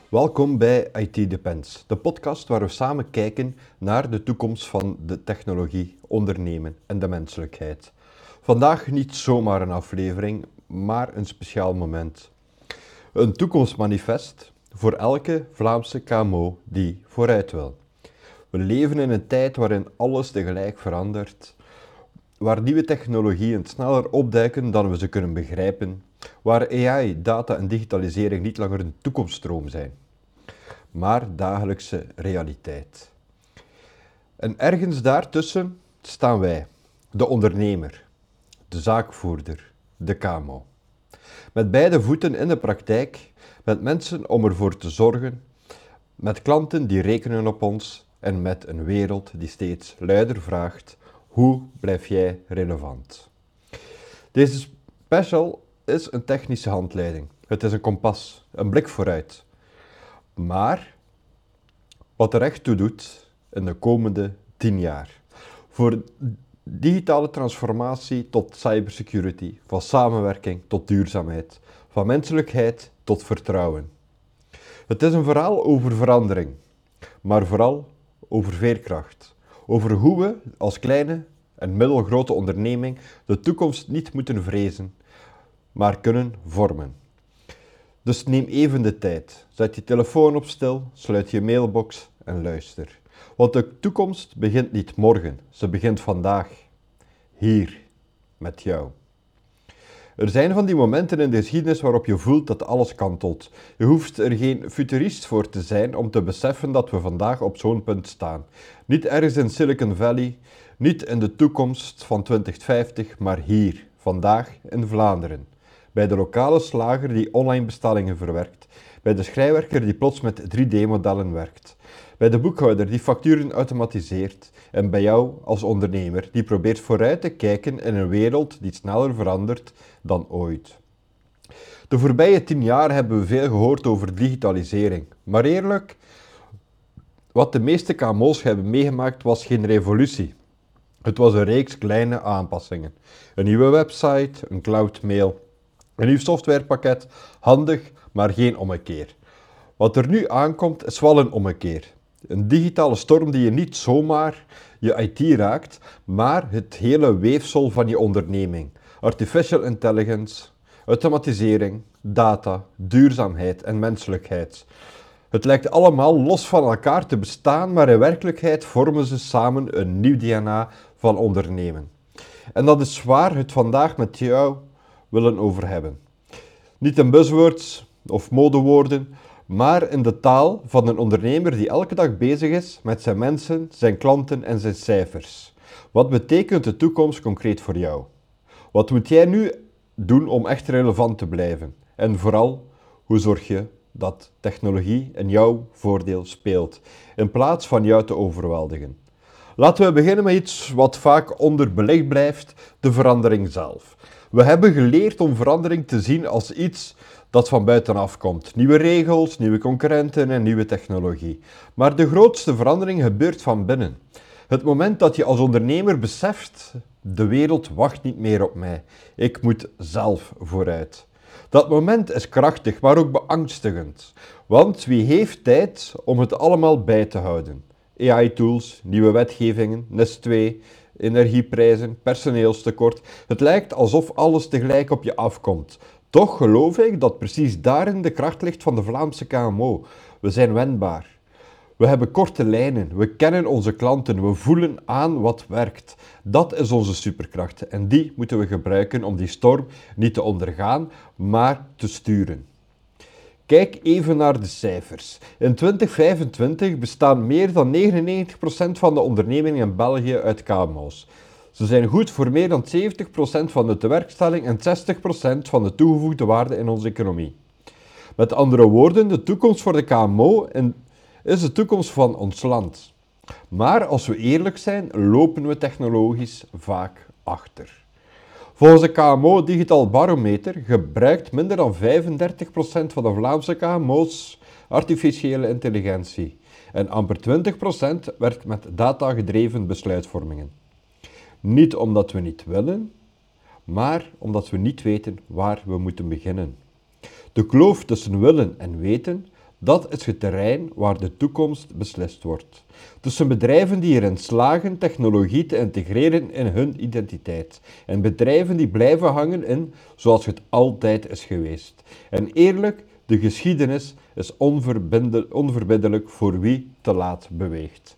Welkom bij IT Depends, de podcast waar we samen kijken naar de toekomst van de technologie, ondernemen en de menselijkheid. Vandaag niet zomaar een aflevering, maar een speciaal moment. Een toekomstmanifest voor elke Vlaamse KMO die vooruit wil. We leven in een tijd waarin alles tegelijk verandert, waar nieuwe technologieën sneller opduiken dan we ze kunnen begrijpen, waar AI, data en digitalisering niet langer een toekomststroom zijn, maar dagelijkse realiteit. En ergens daartussen staan wij, de ondernemer, de zaakvoerder, de KMO. Met beide voeten in de praktijk, met mensen om ervoor te zorgen, met klanten die rekenen op ons en met een wereld die steeds luider vraagt: hoe blijf jij relevant? Deze special is een technische handleiding. Het is een kompas, een blik vooruit. Maar wat er echt toe doet in de komende 10 jaar. Voor digitale transformatie tot cybersecurity, van samenwerking tot duurzaamheid, van menselijkheid tot vertrouwen. Het is een verhaal over verandering, maar vooral over veerkracht. Over hoe we als kleine en middelgrote onderneming de toekomst niet moeten vrezen, maar kunnen vormen. Dus neem even de tijd. Zet je telefoon op stil, sluit je mailbox en luister. Want de toekomst begint niet morgen, ze begint vandaag. Hier, met jou. Er zijn van die momenten in de geschiedenis waarop je voelt dat alles kantelt. Je hoeft er geen futurist voor te zijn om te beseffen dat we vandaag op zo'n punt staan. Niet ergens in Silicon Valley, niet in de toekomst van 2050, maar hier, vandaag in Vlaanderen. Bij de lokale slager die online bestellingen verwerkt. Bij de schrijnwerker die plots met 3D-modellen werkt. Bij de boekhouder die facturen automatiseert. En bij jou als ondernemer die probeert vooruit te kijken in een wereld die sneller verandert dan ooit. De voorbije 10 jaar hebben we veel gehoord over digitalisering. Maar eerlijk, wat de meeste KMO's hebben meegemaakt was geen revolutie. Het was een reeks kleine aanpassingen. Een nieuwe website, een cloudmail, een nieuw softwarepakket, handig, maar geen ommekeer. Wat er nu aankomt is wel een ommekeer. Een digitale storm die je niet zomaar je IT raakt, maar het hele weefsel van je onderneming. Artificial intelligence, automatisering, data, duurzaamheid en menselijkheid. Het lijkt allemaal los van elkaar te bestaan, maar in werkelijkheid vormen ze samen een nieuw DNA van ondernemen. En dat is waar we het vandaag met jou willen over hebben. Niet in buzzwords of modewoorden, maar in de taal van een ondernemer die elke dag bezig is met zijn mensen, zijn klanten en zijn cijfers. Wat betekent de toekomst concreet voor jou? Wat moet jij nu doen om echt relevant te blijven? En vooral, hoe zorg je dat technologie in jouw voordeel speelt, in plaats van jou te overweldigen? Laten we beginnen met iets wat vaak onderbelicht blijft, de verandering zelf. We hebben geleerd om verandering te zien als iets dat van buitenaf komt. Nieuwe regels, nieuwe concurrenten en nieuwe technologie. Maar de grootste verandering gebeurt van binnen. Het moment dat je als ondernemer beseft, de wereld wacht niet meer op mij. Ik moet zelf vooruit. Dat moment is krachtig, maar ook beangstigend. Want wie heeft tijd om het allemaal bij te houden? AI-tools, nieuwe wetgevingen, NIS 2, energieprijzen, personeelstekort. Het lijkt alsof alles tegelijk op je afkomt. Toch geloof ik dat precies daarin de kracht ligt van de Vlaamse KMO. We zijn wendbaar. We hebben korte lijnen, we kennen onze klanten, we voelen aan wat werkt. Dat is onze superkracht en die moeten we gebruiken om die storm niet te ondergaan, maar te sturen. Kijk even naar de cijfers. In 2025 bestaan meer dan 99% van de ondernemingen in België uit KMO's. Ze zijn goed voor meer dan 70% van de tewerkstelling en 60% van de toegevoegde waarde in onze economie. Met andere woorden, de toekomst voor de KMO is de toekomst van ons land. Maar als we eerlijk zijn, lopen we technologisch vaak achter. Volgens de KMO Digital Barometer gebruikt minder dan 35% van de Vlaamse KMO's artificiële intelligentie. En amper 20% werkt met datagedreven besluitvormingen. Niet omdat we niet willen, maar omdat we niet weten waar we moeten beginnen. De kloof tussen willen en weten, Dat is het terrein waar de toekomst beslist wordt. Tussen bedrijven die erin slagen technologie te integreren in hun identiteit en bedrijven die blijven hangen in zoals het altijd is geweest. En eerlijk, de geschiedenis is onverbiddelijk voor wie te laat beweegt.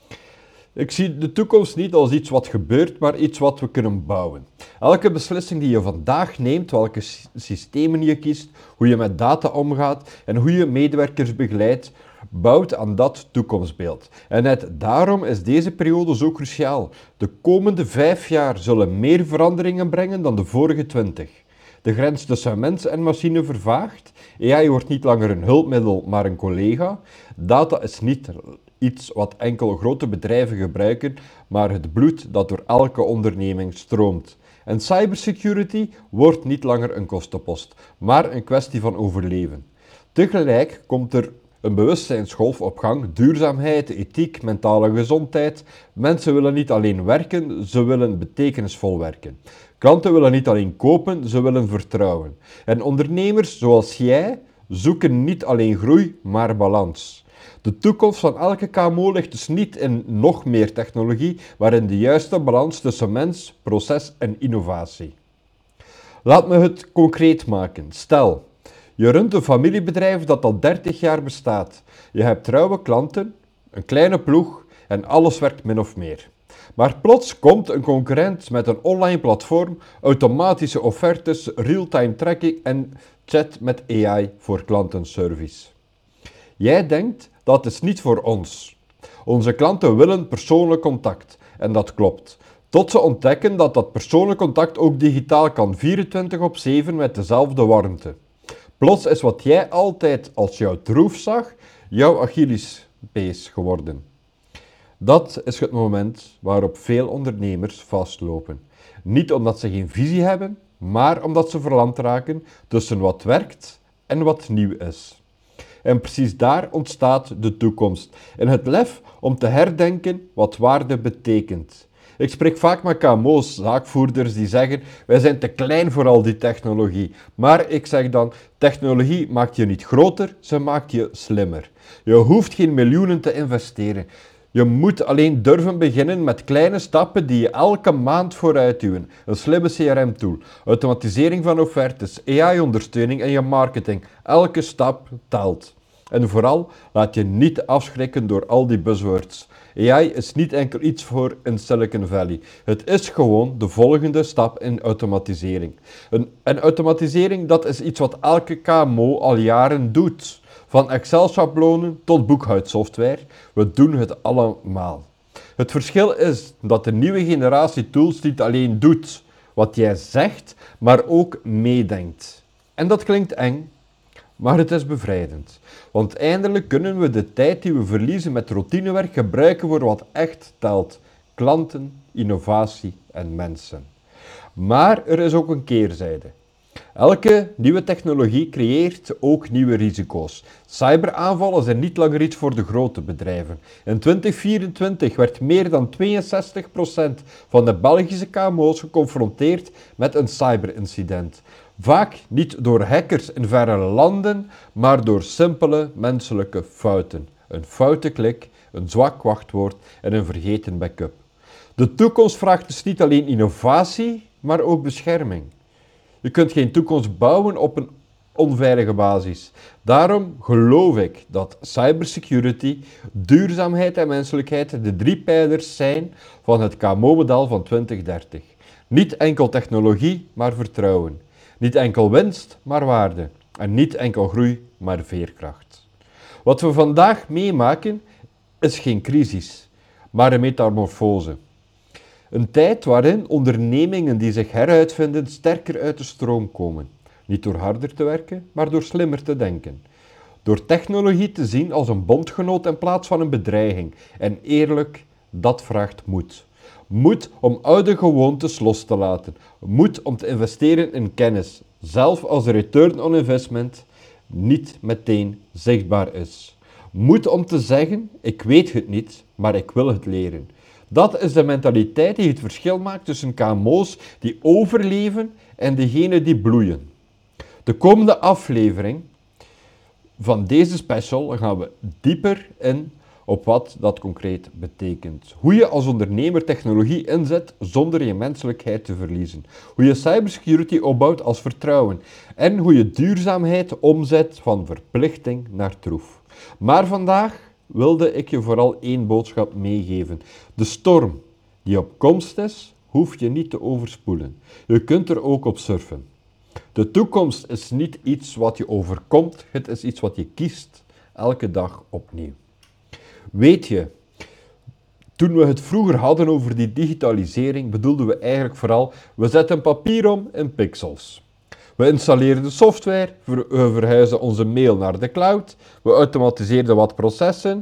Ik zie de toekomst niet als iets wat gebeurt, maar iets wat we kunnen bouwen. Elke beslissing die je vandaag neemt, welke systemen je kiest, hoe je met data omgaat en hoe je medewerkers begeleidt, bouwt aan dat toekomstbeeld. En net daarom is deze periode zo cruciaal. De komende 5 jaar zullen meer veranderingen brengen dan de vorige 20. De grens tussen mens en machine vervaagt. AI wordt niet langer een hulpmiddel, maar een collega. Data is niet iets wat enkel grote bedrijven gebruiken, maar het bloed dat door elke onderneming stroomt. En cybersecurity wordt niet langer een kostenpost, maar een kwestie van overleven. Tegelijk komt er een bewustzijnsgolf op gang, duurzaamheid, ethiek, mentale gezondheid. Mensen willen niet alleen werken, ze willen betekenisvol werken. Klanten willen niet alleen kopen, ze willen vertrouwen. En ondernemers zoals jij zoeken niet alleen groei, maar balans. De toekomst van elke KMO ligt dus niet in nog meer technologie, maar in de juiste balans tussen mens, proces en innovatie. Laat me het concreet maken. Stel, je runt een familiebedrijf dat al 30 jaar bestaat. Je hebt trouwe klanten, een kleine ploeg en alles werkt min of meer. Maar plots komt een concurrent met een online platform, automatische offertes, real-time tracking en chat met AI voor klantenservice. Jij denkt, dat is niet voor ons. Onze klanten willen persoonlijk contact. En dat klopt. Tot ze ontdekken dat dat persoonlijk contact ook digitaal kan, 24/7 met dezelfde warmte. Plots is wat jij altijd als jouw troef zag, jouw Achillespees geworden. Dat is het moment waarop veel ondernemers vastlopen. Niet omdat ze geen visie hebben, maar omdat ze verlamd raken tussen wat werkt en wat nieuw is. En precies daar ontstaat de toekomst. In het lef om te herdenken wat waarde betekent. Ik spreek vaak met KMO's, zaakvoerders die zeggen, wij zijn te klein voor al die technologie. Maar ik zeg dan, technologie maakt je niet groter, ze maakt je slimmer. Je hoeft geen miljoenen te investeren. Je moet alleen durven beginnen met kleine stappen die je elke maand vooruit duwen. Een slimme CRM-tool, automatisering van offertes, AI-ondersteuning en je marketing. Elke stap telt. En vooral, laat je niet afschrikken door al die buzzwords. AI is niet enkel iets voor in Silicon Valley. Het is gewoon de volgende stap in automatisering. En automatisering, dat is iets wat elke KMO al jaren doet. Van Excel-schablonen tot boekhoudsoftware, we doen het allemaal. Het verschil is dat de nieuwe generatie tools niet alleen doet wat jij zegt, maar ook meedenkt. En dat klinkt eng, maar het is bevrijdend. Want eindelijk kunnen we de tijd die we verliezen met routinewerk gebruiken voor wat echt telt. Klanten, innovatie en mensen. Maar er is ook een keerzijde. Elke nieuwe technologie creëert ook nieuwe risico's. Cyberaanvallen zijn niet langer iets voor de grote bedrijven. In 2024 werd meer dan 62% van de Belgische KMO's geconfronteerd met een cyberincident. Vaak niet door hackers in verre landen, maar door simpele menselijke fouten. Een foute klik, een zwak wachtwoord en een vergeten backup. De toekomst vraagt dus niet alleen innovatie, maar ook bescherming. Je kunt geen toekomst bouwen op een onveilige basis. Daarom geloof ik dat cybersecurity, duurzaamheid en menselijkheid de 3 pijlers zijn van het KMO-model van 2030. Niet enkel technologie, maar vertrouwen. Niet enkel winst, maar waarde. En niet enkel groei, maar veerkracht. Wat we vandaag meemaken is geen crisis, maar een metamorfose. Een tijd waarin ondernemingen die zich heruitvinden sterker uit de stroom komen. Niet door harder te werken, maar door slimmer te denken. Door technologie te zien als een bondgenoot in plaats van een bedreiging. En eerlijk, dat vraagt moed. Moed om oude gewoontes los te laten. Moed om te investeren in kennis, zelfs als de return on investment niet meteen zichtbaar is. Moed om te zeggen, ik weet het niet, maar ik wil het leren. Dat is de mentaliteit die het verschil maakt tussen KMO's die overleven en degenen die bloeien. De komende aflevering van deze special gaan we dieper in op wat dat concreet betekent. Hoe je als ondernemer technologie inzet zonder je menselijkheid te verliezen. Hoe je cybersecurity opbouwt als vertrouwen. En hoe je duurzaamheid omzet van verplichting naar troef. Maar vandaag wilde ik je vooral één boodschap meegeven. De storm die op komst is, hoef je niet te overspoelen. Je kunt er ook op surfen. De toekomst is niet iets wat je overkomt, het is iets wat je kiest, elke dag opnieuw. Weet je, toen we het vroeger hadden over die digitalisering, bedoelden we eigenlijk vooral, we zetten papier om in pixels. We installeerden software, we verhuisden onze mail naar de cloud, we automatiseerden wat processen.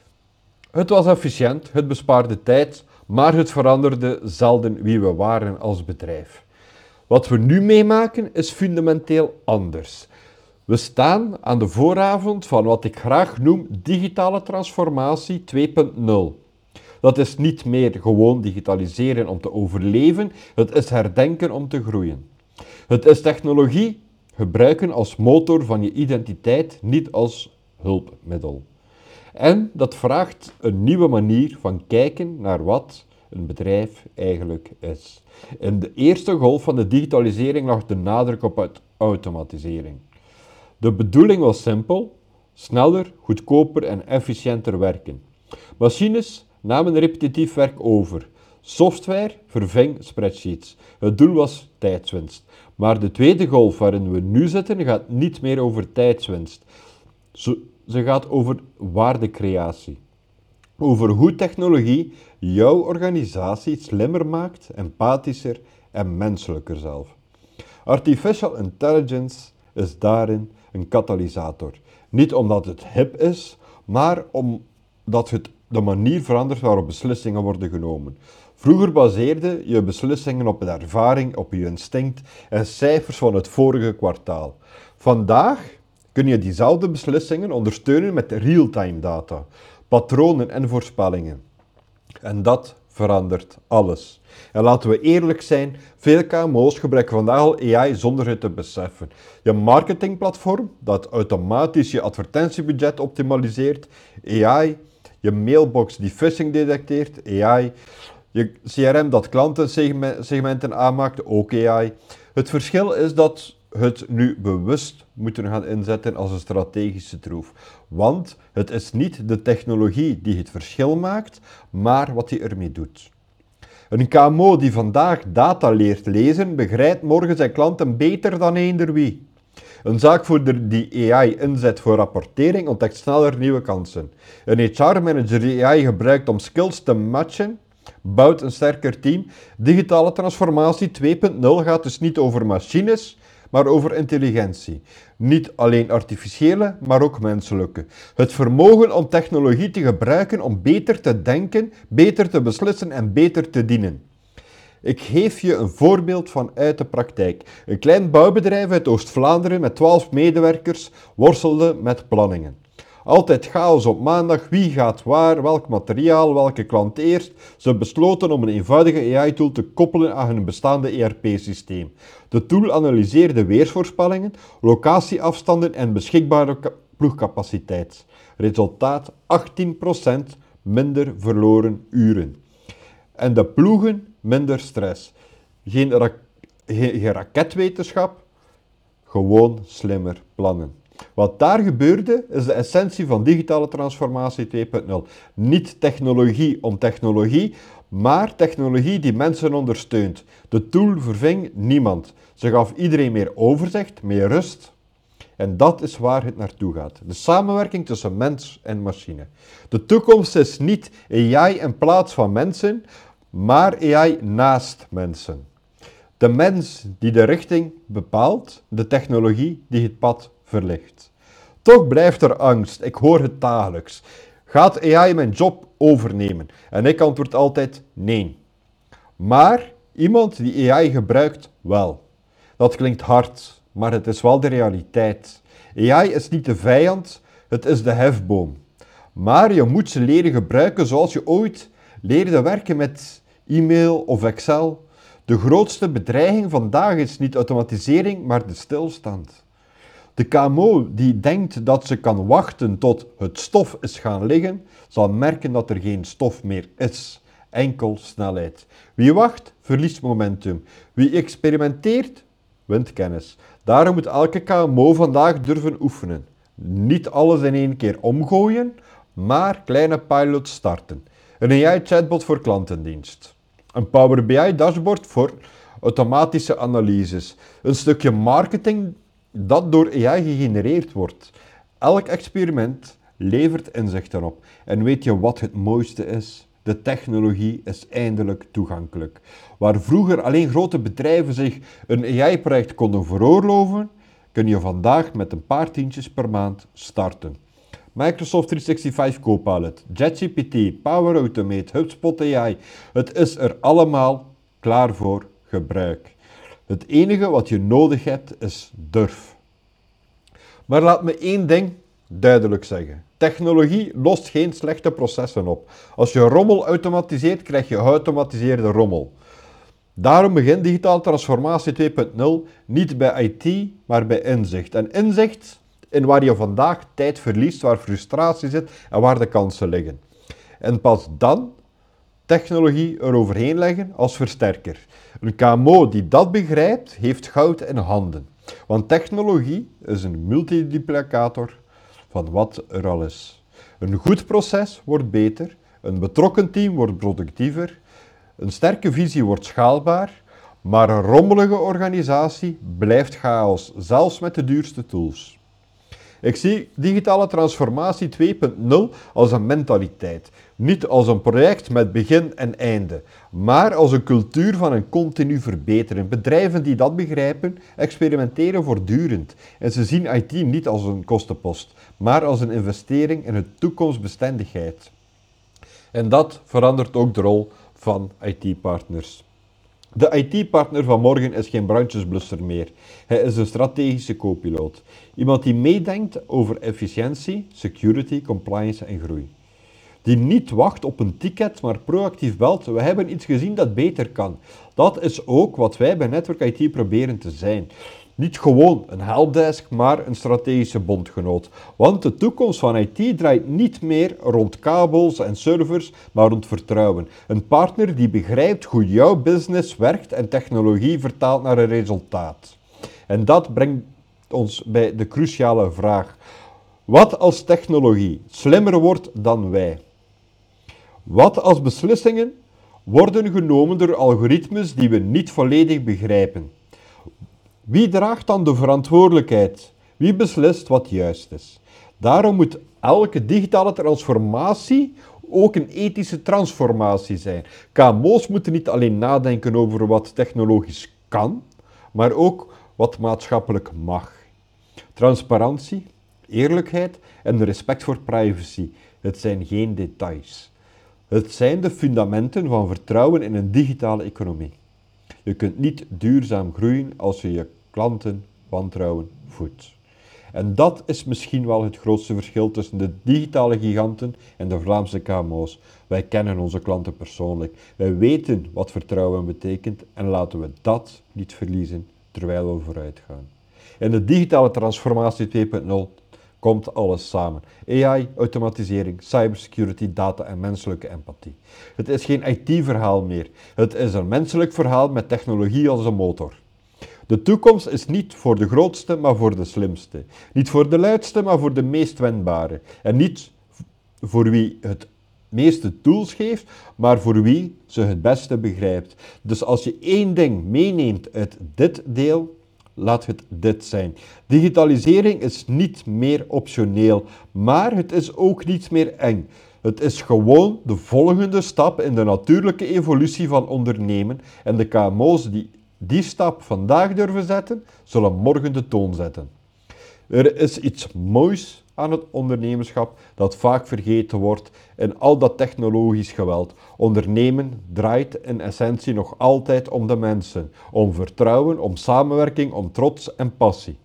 Het was efficiënt, het bespaarde tijd, maar het veranderde zelden wie we waren als bedrijf. Wat we nu meemaken is fundamenteel anders. We staan aan de vooravond van wat ik graag noem digitale transformatie 2.0. Dat is niet meer gewoon digitaliseren om te overleven, het is herdenken om te groeien. Het is technologie gebruiken als motor van je identiteit, niet als hulpmiddel. En dat vraagt een nieuwe manier van kijken naar wat een bedrijf eigenlijk is. In de eerste golf van de digitalisering lag de nadruk op automatisering. De bedoeling was simpel: sneller, goedkoper en efficiënter werken. Machines namen repetitief werk over. Software verving spreadsheets. Het doel was tijdswinst. Maar de tweede golf waarin we nu zitten gaat niet meer over tijdswinst. Ze gaat over waardecreatie. Over hoe technologie jouw organisatie slimmer maakt, empathischer en menselijker zelf. Artificial intelligence is daarin een katalysator. Niet omdat het hip is, maar omdat het de manier verandert waarop beslissingen worden genomen. Vroeger baseerde je beslissingen op de ervaring, op je instinct en cijfers van het vorige kwartaal. Vandaag kun je diezelfde beslissingen ondersteunen met real-time data, patronen en voorspellingen. En dat verandert alles. En laten we eerlijk zijn, veel KMO's gebruiken vandaag al AI zonder het te beseffen. Je marketingplatform dat automatisch je advertentiebudget optimaliseert, AI. Je mailbox die phishing detecteert, AI. Je CRM dat klantensegmenten aanmaakt, ook AI. Het verschil is dat het nu bewust moeten gaan inzetten als een strategische troef. Want het is niet de technologie die het verschil maakt, maar wat je ermee doet. Een KMO die vandaag data leert lezen, begrijpt morgen zijn klanten beter dan eender wie. Een zaakvoerder die AI inzet voor rapportering ontdekt sneller nieuwe kansen. Een HR-manager die AI gebruikt om skills te matchen, bouwt een sterker team. Digitale transformatie 2.0 gaat dus niet over machines, maar over intelligentie. Niet alleen artificiële, maar ook menselijke. Het vermogen om technologie te gebruiken om beter te denken, beter te beslissen en beter te dienen. Ik geef je een voorbeeld vanuit de praktijk. Een klein bouwbedrijf uit Oost-Vlaanderen met 12 medewerkers worstelde met planningen. Altijd chaos op maandag, wie gaat waar, welk materiaal, welke klant eerst. Ze besloten om een eenvoudige AI-tool te koppelen aan hun bestaande ERP-systeem. De tool analyseerde weersvoorspellingen, locatieafstanden en beschikbare ploegcapaciteit. Resultaat: 18% minder verloren uren. En de ploegen minder stress. Geen raketwetenschap, gewoon slimmer plannen. Wat daar gebeurde, is de essentie van digitale transformatie 2.0. Niet technologie om technologie, maar technologie die mensen ondersteunt. De tool verving niemand. Ze gaf iedereen meer overzicht, meer rust. En dat is waar het naartoe gaat. De samenwerking tussen mens en machine. De toekomst is niet AI in plaats van mensen, maar AI naast mensen. De mens die de richting bepaalt, de technologie die het pad verlicht. Toch blijft er angst, ik hoor het dagelijks. Gaat AI mijn job overnemen? En ik antwoord altijd nee. Maar iemand die AI gebruikt wel. Dat klinkt hard, maar het is wel de realiteit. AI is niet de vijand, het is de hefboom. Maar je moet ze leren gebruiken zoals je ooit leerde werken met e-mail of Excel. De grootste bedreiging vandaag is niet automatisering, maar de stilstand. De KMO die denkt dat ze kan wachten tot het stof is gaan liggen, zal merken dat er geen stof meer is. Enkel snelheid. Wie wacht, verliest momentum. Wie experimenteert, wint kennis. Daarom moet elke KMO vandaag durven oefenen. Niet alles in één keer omgooien, maar kleine pilots starten. Een AI-chatbot voor klantendienst. Een Power BI-dashboard voor automatische analyses. Een stukje marketing dat door AI gegenereerd wordt. Elk experiment levert inzichten op. En weet je wat het mooiste is? De technologie is eindelijk toegankelijk. Waar vroeger alleen grote bedrijven zich een AI-project konden veroorloven, kun je vandaag met een paar tientjes per maand starten. Microsoft 365 Copilot, JetGPT, Power Automate, HubSpot AI. Het is er allemaal klaar voor gebruik. Het enige wat je nodig hebt is durf. Maar laat me één ding duidelijk zeggen. Technologie lost geen slechte processen op. Als je rommel automatiseert, krijg je geautomatiseerde rommel. Daarom begint digitale transformatie 2.0 niet bij IT, maar bij inzicht. En inzicht in waar je vandaag tijd verliest, waar frustratie zit en waar de kansen liggen. En pas dan technologie eroverheen leggen als versterker. Een KMO die dat begrijpt, heeft goud in handen. Want technologie is een multiplicator van wat er al is. Een goed proces wordt beter, een betrokken team wordt productiever, een sterke visie wordt schaalbaar, maar een rommelige organisatie blijft chaos, zelfs met de duurste tools. Ik zie digitale transformatie 2.0 als een mentaliteit. Niet als een project met begin en einde, maar als een cultuur van een continu verbeteren. Bedrijven die dat begrijpen, experimenteren voortdurend. En ze zien IT niet als een kostenpost, maar als een investering in de toekomstbestendigheid. En dat verandert ook de rol van IT-partners. De IT-partner van morgen is geen brandjesblusser meer. Hij is een strategische co-piloot. Iemand die meedenkt over efficiëntie, security, compliance en groei. Die niet wacht op een ticket, maar proactief belt. We hebben iets gezien dat beter kan. Dat is ook wat wij bij Network IT proberen te zijn. Niet gewoon een helpdesk, maar een strategische bondgenoot. Want de toekomst van IT draait niet meer rond kabels en servers, maar rond vertrouwen. Een partner die begrijpt hoe jouw business werkt en technologie vertaalt naar een resultaat. En dat brengt ons bij de cruciale vraag. Wat als technologie slimmer wordt dan wij? Wat als beslissingen worden genomen door algoritmes die we niet volledig begrijpen? Wie draagt dan de verantwoordelijkheid? Wie beslist wat juist is? Daarom moet elke digitale transformatie ook een ethische transformatie zijn. KMO's moeten niet alleen nadenken over wat technologisch kan, maar ook wat maatschappelijk mag. Transparantie, eerlijkheid en respect voor privacy. Het zijn geen details. Het zijn de fundamenten van vertrouwen in een digitale economie. Je kunt niet duurzaam groeien als je je klanten wantrouwen voedt. En dat is misschien wel het grootste verschil tussen de digitale giganten en de Vlaamse KMO's. Wij kennen onze klanten persoonlijk. Wij weten wat vertrouwen betekent en laten we dat niet verliezen terwijl we vooruit gaan. In de digitale transformatie 2.0 komt alles samen. AI, automatisering, cybersecurity, data en menselijke empathie. Het is geen IT-verhaal meer. Het is een menselijk verhaal met technologie als een motor. De toekomst is niet voor de grootste, maar voor de slimste. Niet voor de luidste, maar voor de meest wendbare. En niet voor wie het meeste tools geeft, maar voor wie ze het beste begrijpt. Dus als je één ding meeneemt uit dit deel, laat het dit zijn. Digitalisering is niet meer optioneel, maar het is ook niet meer eng. Het is gewoon de volgende stap in de natuurlijke evolutie van ondernemen en de KMO's die stap vandaag durven zetten, zullen morgen de toon zetten. Er is iets moois aan het ondernemerschap dat vaak vergeten wordt in al dat technologisch geweld. Ondernemen draait in essentie nog altijd om de mensen, om vertrouwen, om samenwerking, om trots en passie.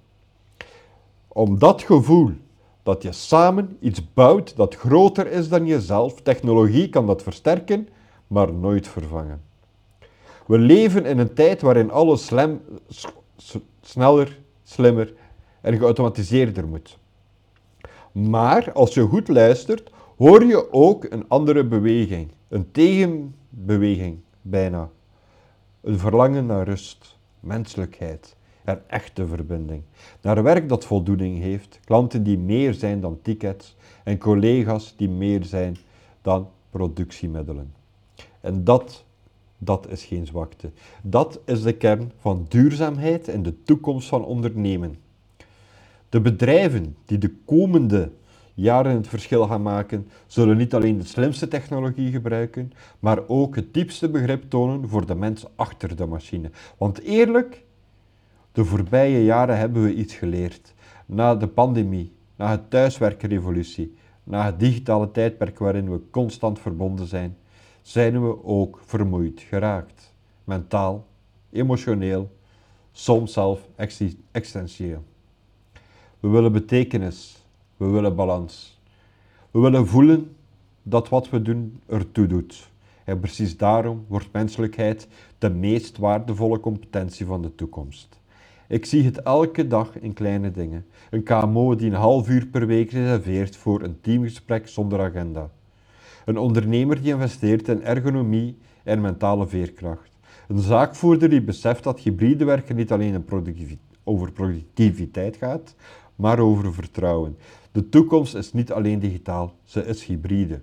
Om dat gevoel dat je samen iets bouwt dat groter is dan jezelf. Technologie kan dat versterken, maar nooit vervangen. We leven in een tijd waarin alles sneller, slimmer en geautomatiseerder moet. Maar als je goed luistert, hoor je ook een andere beweging, een tegenbeweging bijna. Een verlangen naar rust, menselijkheid en echte verbinding. Naar werk dat voldoening heeft, klanten die meer zijn dan tickets en collega's die meer zijn dan productiemiddelen. En dat is geen zwakte. Dat is de kern van duurzaamheid en de toekomst van ondernemen. De bedrijven die de komende jaren het verschil gaan maken, zullen niet alleen de slimste technologie gebruiken, maar ook het diepste begrip tonen voor de mens achter de machine. Want eerlijk, de voorbije jaren hebben we iets geleerd. Na de pandemie, na het thuiswerkrevolutie, na het digitale tijdperk waarin we constant verbonden zijn we ook vermoeid geraakt. Mentaal, emotioneel, soms zelf existentieel. We willen betekenis, we willen balans. We willen voelen dat wat we doen ertoe doet. En precies daarom wordt menselijkheid de meest waardevolle competentie van de toekomst. Ik zie het elke dag in kleine dingen. Een KMO die een half uur per week reserveert voor een teamgesprek zonder agenda. Een ondernemer die investeert in ergonomie en mentale veerkracht. Een zaakvoerder die beseft dat hybride werken niet alleen over productiviteit gaat, maar over vertrouwen. De toekomst is niet alleen digitaal, ze is hybride.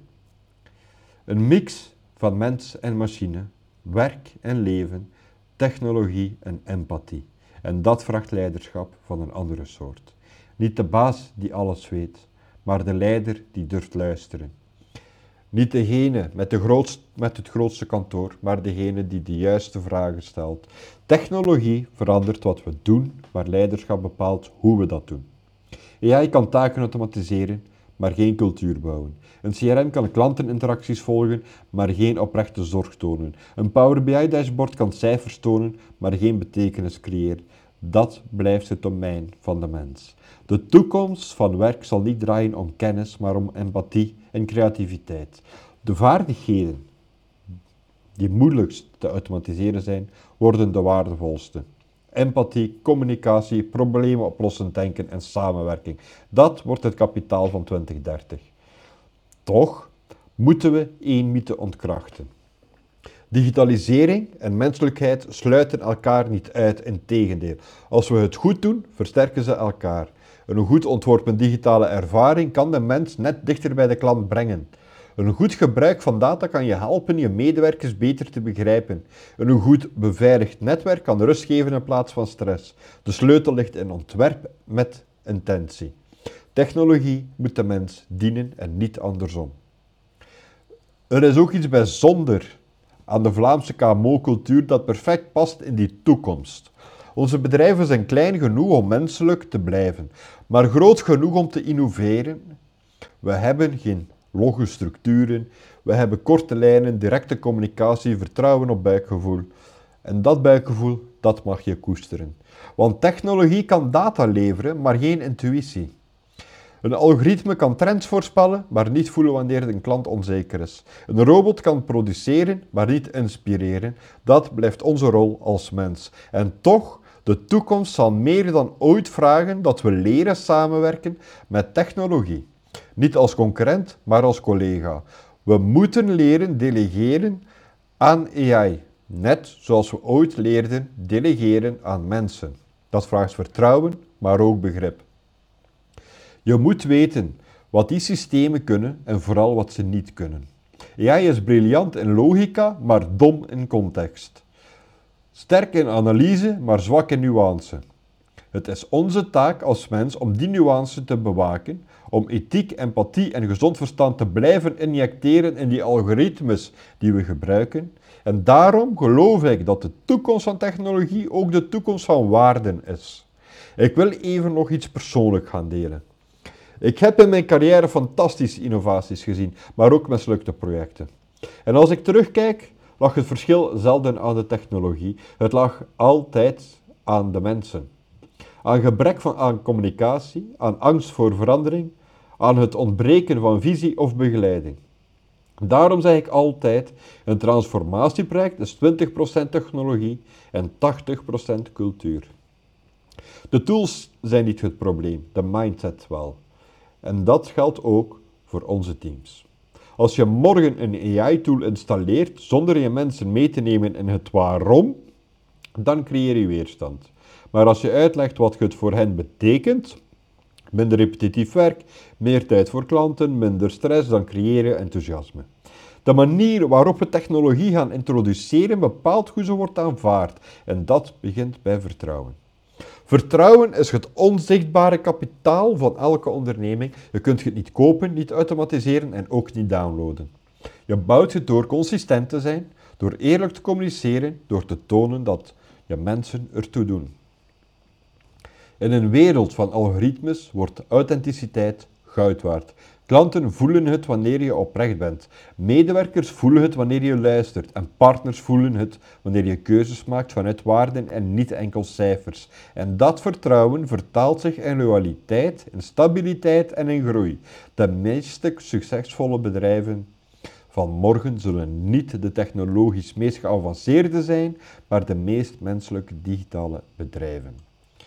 Een mix van mens en machine, werk en leven, technologie en empathie. En dat vraagt leiderschap van een andere soort. Niet de baas die alles weet, maar de leider die durft luisteren. Niet degene met het grootste kantoor, maar degene die de juiste vragen stelt. Technologie verandert wat we doen, maar leiderschap bepaalt hoe we dat doen. AI kan taken automatiseren, maar geen cultuur bouwen. Een CRM kan klanteninteracties volgen, maar geen oprechte zorg tonen. Een Power BI-dashboard kan cijfers tonen, maar geen betekenis creëren. Dat blijft het domein van de mens. De toekomst van werk zal niet draaien om kennis, maar om empathie en creativiteit. De vaardigheden die moeilijkst te automatiseren zijn, worden de waardevolste. Empathie, communicatie, problemen oplossend denken en samenwerking. Dat wordt het kapitaal van 2030. Toch moeten we één mythe ontkrachten. Digitalisering en menselijkheid sluiten elkaar niet uit, integendeel. Als we het goed doen, versterken ze elkaar. Een goed ontworpen digitale ervaring kan de mens net dichter bij de klant brengen. Een goed gebruik van data kan je helpen je medewerkers beter te begrijpen. Een goed beveiligd netwerk kan rust geven in plaats van stress. De sleutel ligt in ontwerp met intentie. Technologie moet de mens dienen en niet andersom. Er is ook iets bijzonders aan de Vlaamse KMO-cultuur dat perfect past in die toekomst. Onze bedrijven zijn klein genoeg om menselijk te blijven, maar groot genoeg om te innoveren. We hebben geen logge structuren, we hebben korte lijnen, directe communicatie, vertrouwen op buikgevoel. En dat buikgevoel, dat mag je koesteren. Want technologie kan data leveren, maar geen intuïtie. Een algoritme kan trends voorspellen, maar niet voelen wanneer een klant onzeker is. Een robot kan produceren, maar niet inspireren. Dat blijft onze rol als mens. En toch, de toekomst zal meer dan ooit vragen dat we leren samenwerken met technologie. Niet als concurrent, maar als collega. We moeten leren delegeren aan AI. Net zoals we ooit leerden delegeren aan mensen. Dat vraagt vertrouwen, maar ook begrip. Je moet weten wat die systemen kunnen en vooral wat ze niet kunnen. AI is briljant in logica, maar dom in context. Sterk in analyse, maar zwak in nuance. Het is onze taak als mens om die nuance te bewaken, om ethiek, empathie en gezond verstand te blijven injecteren in die algoritmes die we gebruiken. En daarom geloof ik dat de toekomst van technologie ook de toekomst van waarden is. Ik wil even nog iets persoonlijk gaan delen. Ik heb in mijn carrière fantastische innovaties gezien, maar ook mislukte projecten. En als ik terugkijk, lag het verschil zelden aan de technologie. Het lag altijd aan de mensen. Aan gebrek aan communicatie, aan angst voor verandering, aan het ontbreken van visie of begeleiding. Daarom zeg ik altijd, een transformatieproject is 20% technologie en 80% cultuur. De tools zijn niet het probleem, de mindset wel. En dat geldt ook voor onze teams. Als je morgen een AI-tool installeert zonder je mensen mee te nemen in het waarom, dan creëer je weerstand. Maar als je uitlegt wat het voor hen betekent, minder repetitief werk, meer tijd voor klanten, minder stress, dan creëer je enthousiasme. De manier waarop we technologie gaan introduceren bepaalt hoe ze wordt aanvaard. En dat begint bij vertrouwen. Vertrouwen is het onzichtbare kapitaal van elke onderneming. Je kunt het niet kopen, niet automatiseren en ook niet downloaden. Je bouwt het door consistent te zijn, door eerlijk te communiceren, door te tonen dat je mensen ertoe doen. In een wereld van algoritmes wordt authenticiteit goud waard. Klanten voelen het wanneer je oprecht bent. Medewerkers voelen het wanneer je luistert. En partners voelen het wanneer je keuzes maakt vanuit waarden en niet enkel cijfers. En dat vertrouwen vertaalt zich in loyaliteit, in stabiliteit en in groei. De meest succesvolle bedrijven van morgen zullen niet de technologisch meest geavanceerde zijn, maar de meest menselijke digitale bedrijven.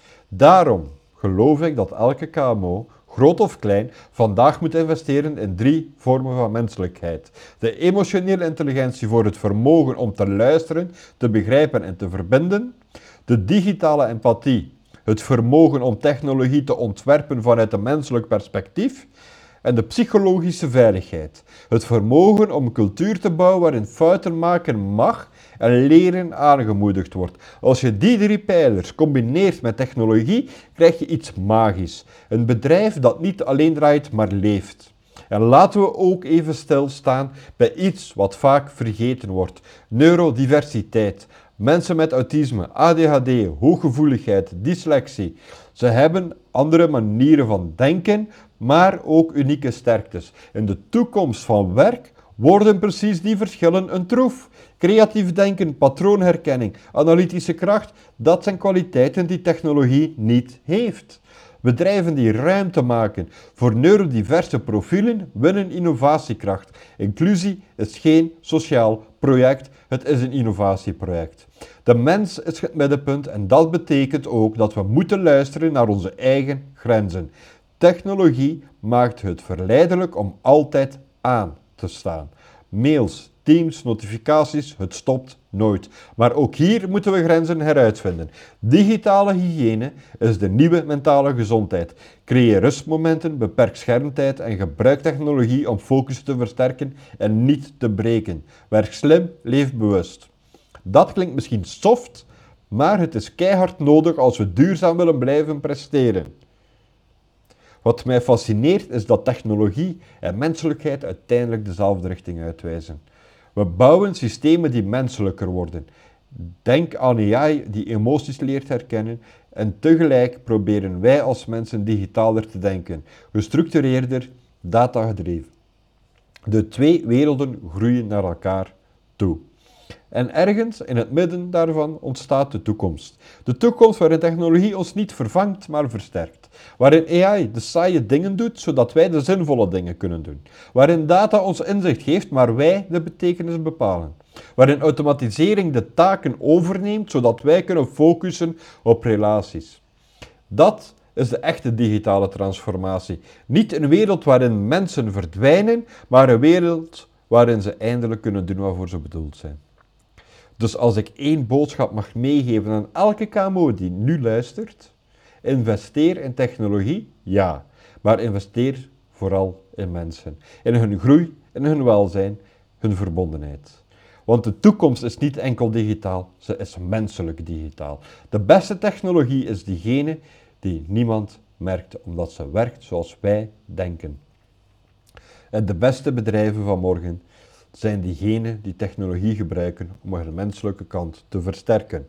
Daarom geloof ik dat elke KMO, groot of klein, vandaag moet investeren in 3 vormen van menselijkheid. De emotionele intelligentie voor het vermogen om te luisteren, te begrijpen en te verbinden. De digitale empathie, het vermogen om technologie te ontwerpen vanuit een menselijk perspectief. En de psychologische veiligheid, het vermogen om een cultuur te bouwen waarin fouten maken mag en leren aangemoedigd wordt. Als je die 3 pijlers combineert met technologie, krijg je iets magisch. Een bedrijf dat niet alleen draait, maar leeft. En laten we ook even stilstaan bij iets wat vaak vergeten wordt. Neurodiversiteit. Mensen met autisme, ADHD, hooggevoeligheid, dyslexie. Ze hebben andere manieren van denken, maar ook unieke sterktes. In de toekomst van werk worden precies die verschillen een troef. Creatief denken, patroonherkenning, analytische kracht, dat zijn kwaliteiten die technologie niet heeft. Bedrijven die ruimte maken voor neurodiverse profielen winnen innovatiekracht. Inclusie is geen sociaal project, het is een innovatieproject. De mens is het middenpunt en dat betekent ook dat we moeten luisteren naar onze eigen grenzen. Technologie maakt het verleidelijk om altijd aan te staan. Mails, Teams, notificaties, het stopt nooit. Maar ook hier moeten we grenzen heruitvinden. Digitale hygiëne is de nieuwe mentale gezondheid. Creëer rustmomenten, beperk schermtijd en gebruik technologie om focus te versterken en niet te breken. Werk slim, leef bewust. Dat klinkt misschien soft, maar het is keihard nodig als we duurzaam willen blijven presteren. Wat mij fascineert is dat technologie en menselijkheid uiteindelijk dezelfde richting uitwijzen. We bouwen systemen die menselijker worden. Denk aan AI die emoties leert herkennen en tegelijk proberen wij als mensen digitaler te denken, gestructureerder, datagedreven. De 2 werelden groeien naar elkaar toe. En ergens in het midden daarvan ontstaat de toekomst. De toekomst waarin technologie ons niet vervangt, maar versterkt. Waarin AI de saaie dingen doet, zodat wij de zinvolle dingen kunnen doen. Waarin data ons inzicht geeft, maar wij de betekenis bepalen. Waarin automatisering de taken overneemt, zodat wij kunnen focussen op relaties. Dat is de echte digitale transformatie. Niet een wereld waarin mensen verdwijnen, maar een wereld waarin ze eindelijk kunnen doen waarvoor ze bedoeld zijn. Dus als ik 1 boodschap mag meegeven aan elke KMO die nu luistert, investeer in technologie, ja, maar investeer vooral in mensen. In hun groei, in hun welzijn, hun verbondenheid. Want de toekomst is niet enkel digitaal, ze is menselijk digitaal. De beste technologie is diegene die niemand merkt, omdat ze werkt zoals wij denken. En de beste bedrijven van morgen zijn diegenen die technologie gebruiken om hun menselijke kant te versterken.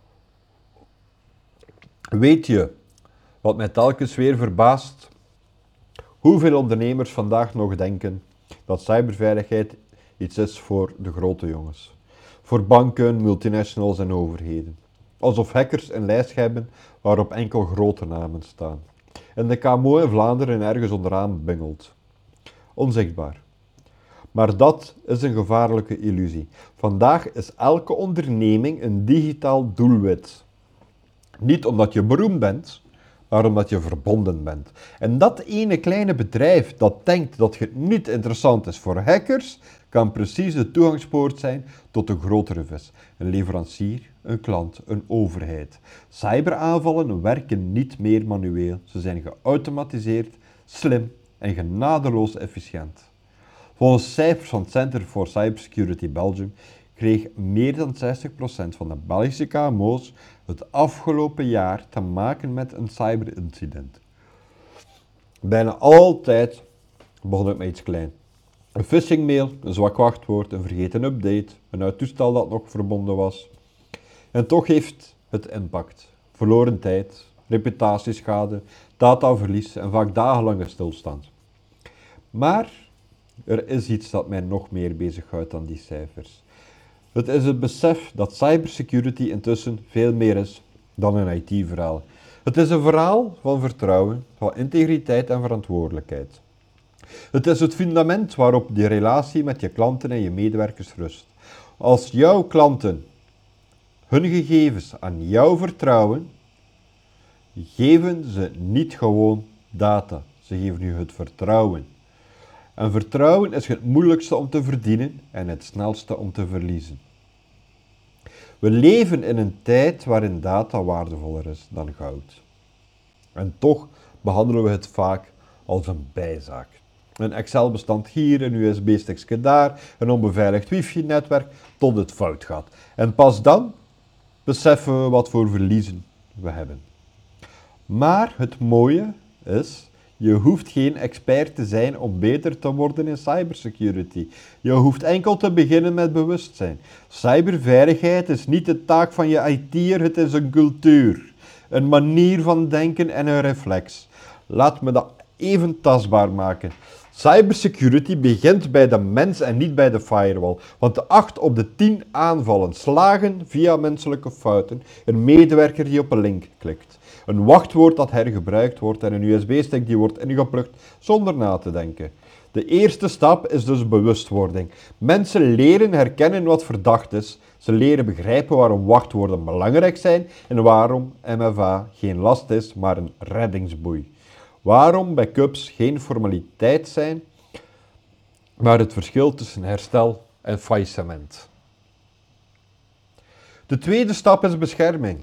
Weet je wat mij telkens weer verbaast? Hoeveel ondernemers vandaag nog denken dat cyberveiligheid iets is voor de grote jongens. Voor banken, multinationals en overheden. Alsof hackers een lijst hebben waarop enkel grote namen staan. En de KMO in Vlaanderen ergens onderaan bungelt. Onzichtbaar. Maar dat is een gevaarlijke illusie. Vandaag is elke onderneming een digitaal doelwit. Niet omdat je beroemd bent, maar omdat je verbonden bent. En dat ene kleine bedrijf dat denkt dat het niet interessant is voor hackers, kan precies de toegangspoort zijn tot een grotere vis. Een leverancier, een klant, een overheid. Cyberaanvallen werken niet meer manueel. Ze zijn geautomatiseerd, slim en genadeloos efficiënt. Volgens cijfers van het Center for Cybersecurity Belgium kreeg meer dan 60% van de Belgische KMO's het afgelopen jaar te maken met een cyberincident. Bijna altijd begon het met iets klein. Een phishingmail, een zwak wachtwoord, een vergeten update, een uittoestel dat nog verbonden was. En toch heeft het impact. Verloren tijd, reputatieschade, dataverlies en vaak dagenlange stilstand. Maar er is iets dat mij nog meer bezighoudt dan die cijfers. Het is het besef dat cybersecurity intussen veel meer is dan een IT-verhaal. Het is een verhaal van vertrouwen, van integriteit en verantwoordelijkheid. Het is het fundament waarop die relatie met je klanten en je medewerkers rust. Als jouw klanten hun gegevens aan jou vertrouwen, geven ze niet gewoon data, ze geven u het vertrouwen. En vertrouwen is het moeilijkste om te verdienen en het snelste om te verliezen. We leven in een tijd waarin data waardevoller is dan goud. En toch behandelen we het vaak als een bijzaak. Een Excel-bestand hier, een USB-stickje daar, een onbeveiligd wifi-netwerk, tot het fout gaat. En pas dan beseffen we wat voor verliezen we hebben. Maar het mooie is, je hoeft geen expert te zijn om beter te worden in cybersecurity. Je hoeft enkel te beginnen met bewustzijn. Cyberveiligheid is niet de taak van je IT'er, het is een cultuur. Een manier van denken en een reflex. Laat me dat even tastbaar maken. Cybersecurity begint bij de mens en niet bij de firewall. Want de 8 op de 10 aanvallen slagen via menselijke fouten. Een medewerker die op een link klikt. Een wachtwoord dat hergebruikt wordt en een USB-stick die wordt ingeplukt zonder na te denken. De eerste stap is dus bewustwording. Mensen leren herkennen wat verdacht is. Ze leren begrijpen waarom wachtwoorden belangrijk zijn en waarom MFA geen last is, maar een reddingsboei. Waarom backups geen formaliteit zijn, maar het verschil tussen herstel en faillissement. De tweede stap is bescherming.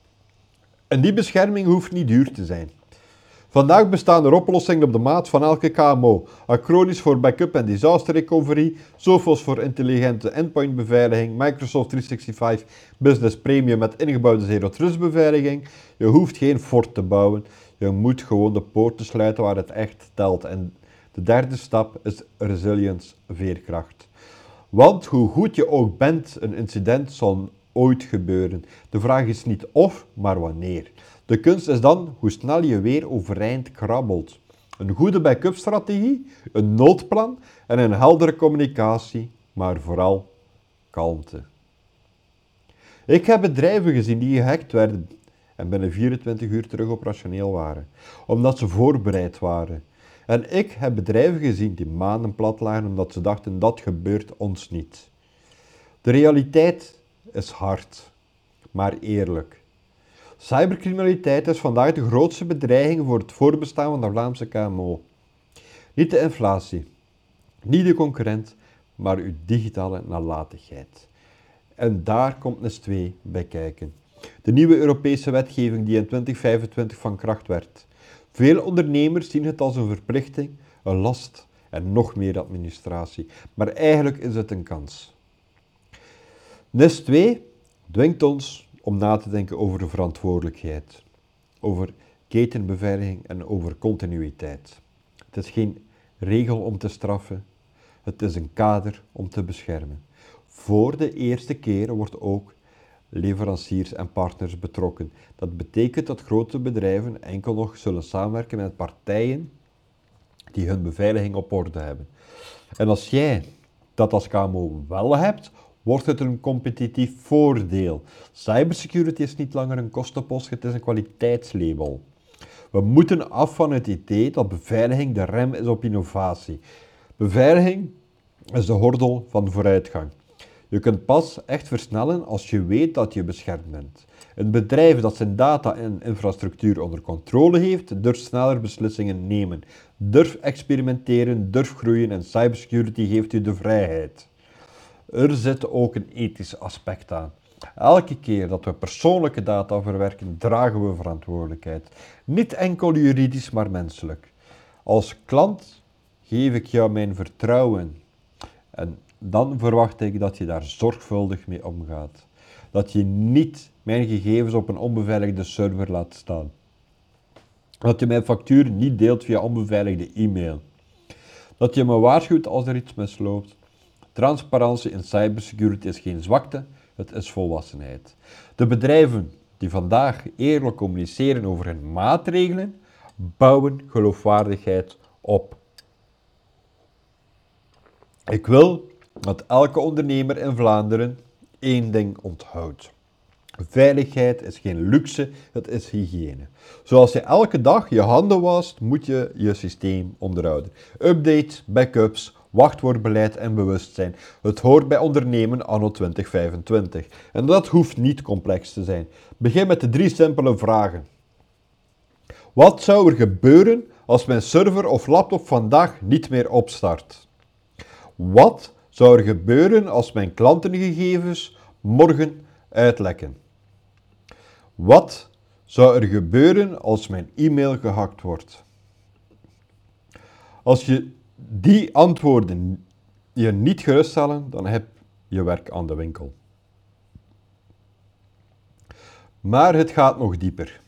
En die bescherming hoeft niet duur te zijn. Vandaag bestaan er oplossingen op de maat van elke KMO. Acronis voor backup en disaster recovery, Sophos voor intelligente endpointbeveiliging, Microsoft 365 Business Premium met ingebouwde Zero Trust beveiliging. Je hoeft geen fort te bouwen, je moet gewoon de poorten sluiten waar het echt telt. En de derde stap is resilience, veerkracht. Want hoe goed je ook bent, een incident zal ooit gebeuren. De vraag is niet of, maar wanneer. De kunst is dan hoe snel je weer overeind krabbelt. Een goede backup-strategie, een noodplan en een heldere communicatie, maar vooral kalmte. Ik heb bedrijven gezien die gehackt werden en binnen 24 uur terug operationeel waren, omdat ze voorbereid waren. En ik heb bedrijven gezien die maanden plat lagen omdat ze dachten dat gebeurt ons niet. De realiteit is hard, maar eerlijk. Cybercriminaliteit is vandaag de grootste bedreiging voor het voortbestaan van de Vlaamse KMO. Niet de inflatie, niet de concurrent, maar uw digitale nalatigheid. En daar komt NIS 2 bij kijken. De nieuwe Europese wetgeving die in 2025 van kracht werd. Veel ondernemers zien het als een verplichting, een last en nog meer administratie. Maar eigenlijk is het een kans. NIS 2 dwingt ons om na te denken over de verantwoordelijkheid, over ketenbeveiliging en over continuïteit. Het is geen regel om te straffen, het is een kader om te beschermen. Voor de eerste keer wordt ook leveranciers en partners betrokken. Dat betekent dat grote bedrijven enkel nog zullen samenwerken met partijen die hun beveiliging op orde hebben. En als jij dat als KMO wel hebt, wordt het een competitief voordeel. Cybersecurity is niet langer een kostenpost, het is een kwaliteitslabel. We moeten af van het idee dat beveiliging de rem is op innovatie. Beveiliging is de gordel van vooruitgang. Je kunt pas echt versnellen als je weet dat je beschermd bent. Een bedrijf dat zijn data en infrastructuur onder controle heeft, durft sneller beslissingen nemen. Durf experimenteren, durf groeien en cybersecurity geeft u de vrijheid. Er zit ook een ethisch aspect aan. Elke keer dat we persoonlijke data verwerken, dragen we verantwoordelijkheid. Niet enkel juridisch, maar menselijk. Als klant geef ik jou mijn vertrouwen. En dan verwacht ik dat je daar zorgvuldig mee omgaat. Dat je niet mijn gegevens op een onbeveiligde server laat staan. Dat je mijn factuur niet deelt via onbeveiligde e-mail. Dat je me waarschuwt als er iets misloopt. Transparantie in cybersecurity is geen zwakte, het is volwassenheid. De bedrijven die vandaag eerlijk communiceren over hun maatregelen, bouwen geloofwaardigheid op. Ik wil dat elke ondernemer in Vlaanderen één ding onthoudt. Veiligheid is geen luxe, het is hygiëne. Zoals je elke dag je handen wast, moet je je systeem onderhouden. Updates, backups, wachtwoordbeleid en bewustzijn. Het hoort bij ondernemen anno 2025. En dat hoeft niet complex te zijn. Begin met de 3 simpele vragen. Wat zou er gebeuren als mijn server of laptop vandaag niet meer opstart? Wat zou er gebeuren als mijn klantengegevens morgen uitlekken? Wat zou er gebeuren als mijn e-mail gehackt wordt? Als je die antwoorden je niet geruststellen, dan heb je werk aan de winkel. Maar het gaat nog dieper.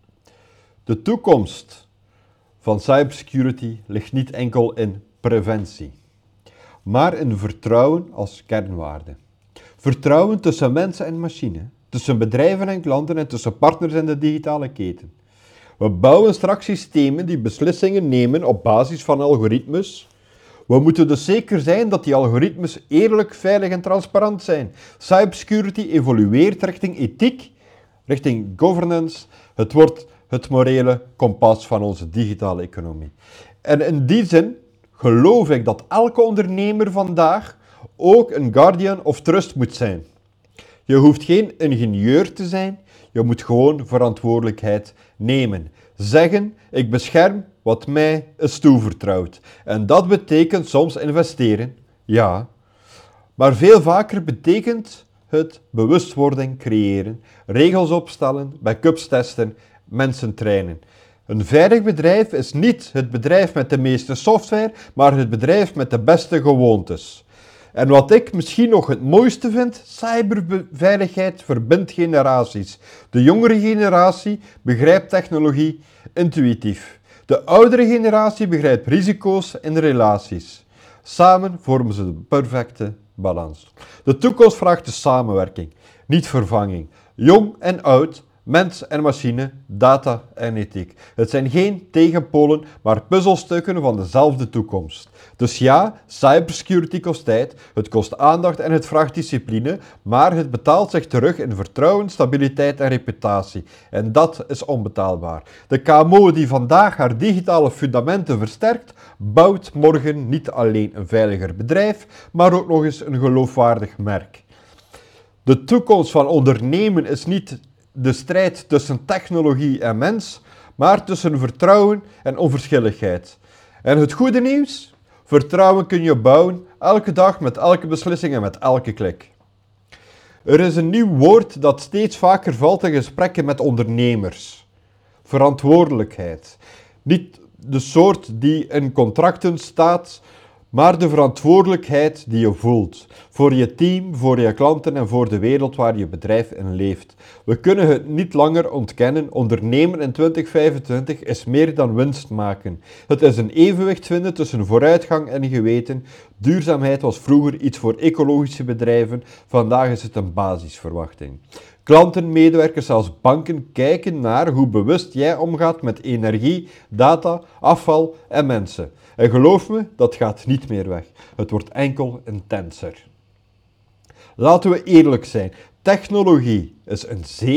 De toekomst van cybersecurity ligt niet enkel in preventie, maar in vertrouwen als kernwaarde. Vertrouwen tussen mensen en machine, tussen bedrijven en klanten en tussen partners in de digitale keten. We bouwen straks systemen die beslissingen nemen op basis van algoritmes. We moeten dus zeker zijn dat die algoritmes eerlijk, veilig en transparant zijn. Cybersecurity evolueert richting ethiek, richting governance. Het wordt het morele kompas van onze digitale economie. En in die zin geloof ik dat elke ondernemer vandaag ook een guardian of trust moet zijn. Je hoeft geen ingenieur te zijn, je moet gewoon verantwoordelijkheid nemen. Zeggen, ik bescherm wat mij is toevertrouwd. En dat betekent soms investeren, ja. Maar veel vaker betekent het bewustwording creëren, regels opstellen, backups testen, mensen trainen. Een veilig bedrijf is niet het bedrijf met de meeste software, maar het bedrijf met de beste gewoontes. En wat ik misschien nog het mooiste vind, cyberveiligheid verbindt generaties. De jongere generatie begrijpt technologie intuïtief. De oudere generatie begrijpt risico's in relaties. Samen vormen ze de perfecte balans. De toekomst vraagt de samenwerking, niet vervanging. Jong en oud, mens en machine, data en ethiek. Het zijn geen tegenpolen, maar puzzelstukken van dezelfde toekomst. Dus ja, cybersecurity kost tijd, het kost aandacht en het vraagt discipline, maar het betaalt zich terug in vertrouwen, stabiliteit en reputatie. En dat is onbetaalbaar. De KMO die vandaag haar digitale fundamenten versterkt, bouwt morgen niet alleen een veiliger bedrijf, maar ook nog eens een geloofwaardig merk. De toekomst van ondernemen is niet de strijd tussen technologie en mens, maar tussen vertrouwen en onverschilligheid. En het goede nieuws? Vertrouwen kun je bouwen elke dag met elke beslissing en met elke klik. Er is een nieuw woord dat steeds vaker valt in gesprekken met ondernemers. Verantwoordelijkheid. Niet de soort die in contracten staat, maar de verantwoordelijkheid die je voelt. Voor je team, voor je klanten en voor de wereld waar je bedrijf in leeft. We kunnen het niet langer ontkennen. Ondernemen in 2025 is meer dan winst maken. Het is een evenwicht vinden tussen vooruitgang en geweten. Duurzaamheid was vroeger iets voor ecologische bedrijven. Vandaag is het een basisverwachting. Klanten, medewerkers, zelfs banken kijken naar hoe bewust jij omgaat met energie, data, afval en mensen. En geloof me, dat gaat niet meer weg. Het wordt enkel intenser. Laten we eerlijk zijn. Technologie is een zegen,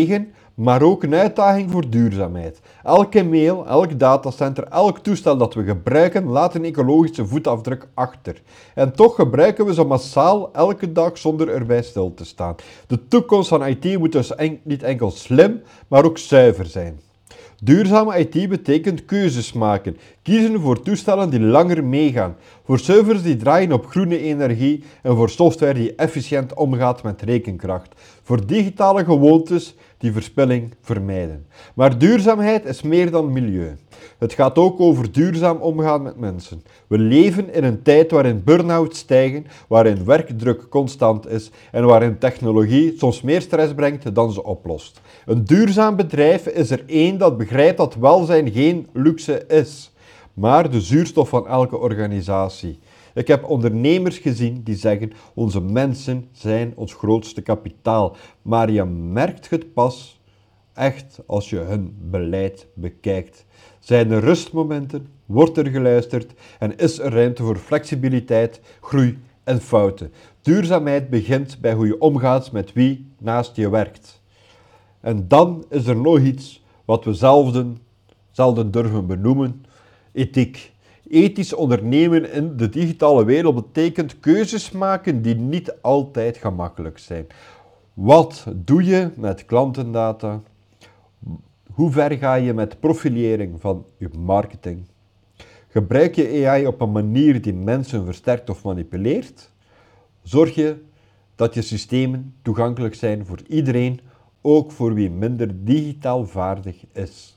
maar ook een uitdaging voor duurzaamheid. Elke mail, elk datacenter, elk toestel dat we gebruiken, laat een ecologische voetafdruk achter. En toch gebruiken we ze massaal elke dag zonder erbij stil te staan. De toekomst van IT moet dus niet enkel slim, maar ook zuiver zijn. Duurzame IT betekent keuzes maken. Kiezen voor toestellen die langer meegaan. Voor servers die draaien op groene energie en voor software die efficiënt omgaat met rekenkracht. Voor digitale gewoontes die verspilling vermijden. Maar duurzaamheid is meer dan milieu. Het gaat ook over duurzaam omgaan met mensen. We leven in een tijd waarin burn-outs stijgen, waarin werkdruk constant is en waarin technologie soms meer stress brengt dan ze oplost. Een duurzaam bedrijf is er één dat begrijpt dat welzijn geen luxe is, maar de zuurstof van elke organisatie. Ik heb ondernemers gezien die zeggen, onze mensen zijn ons grootste kapitaal, maar je merkt het pas echt als je hun beleid bekijkt. Zijn er rustmomenten, wordt er geluisterd en is er ruimte voor flexibiliteit, groei en fouten. Duurzaamheid begint bij hoe je omgaat met wie naast je werkt. En dan is er nog iets wat we zelden durven benoemen: ethiek. Ethisch ondernemen in de digitale wereld betekent keuzes maken die niet altijd gemakkelijk zijn. Wat doe je met klantendata? Hoe ver ga je met profilering van je marketing? Gebruik je AI op een manier die mensen versterkt of manipuleert? Zorg je dat je systemen toegankelijk zijn voor iedereen, ook voor wie minder digitaal vaardig is?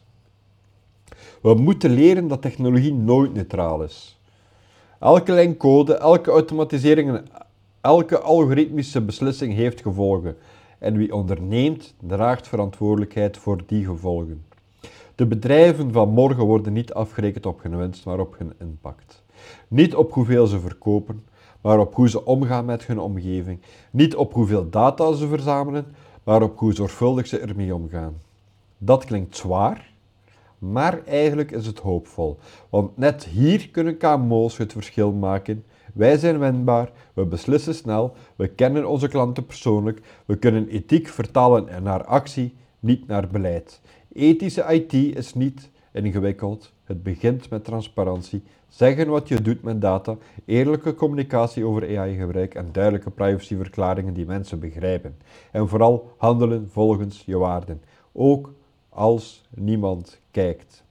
We moeten leren dat technologie nooit neutraal is. Elke lijn code, elke automatisering en elke algoritmische beslissing heeft gevolgen. En wie onderneemt, draagt verantwoordelijkheid voor die gevolgen. De bedrijven van morgen worden niet afgerekend op hun winst, maar op hun impact. Niet op hoeveel ze verkopen, maar op hoe ze omgaan met hun omgeving. Niet op hoeveel data ze verzamelen, maar op hoe zorgvuldig ze ermee omgaan. Dat klinkt zwaar, maar eigenlijk is het hoopvol. Want net hier kunnen KMO's het verschil maken. Wij zijn wendbaar, we beslissen snel, we kennen onze klanten persoonlijk, we kunnen ethiek vertalen naar actie, niet naar beleid. Ethische IT is niet ingewikkeld, het begint met transparantie, zeggen wat je doet met data, eerlijke communicatie over AI-gebruik en duidelijke privacyverklaringen die mensen begrijpen. En vooral handelen volgens je waarden, ook als niemand kijkt.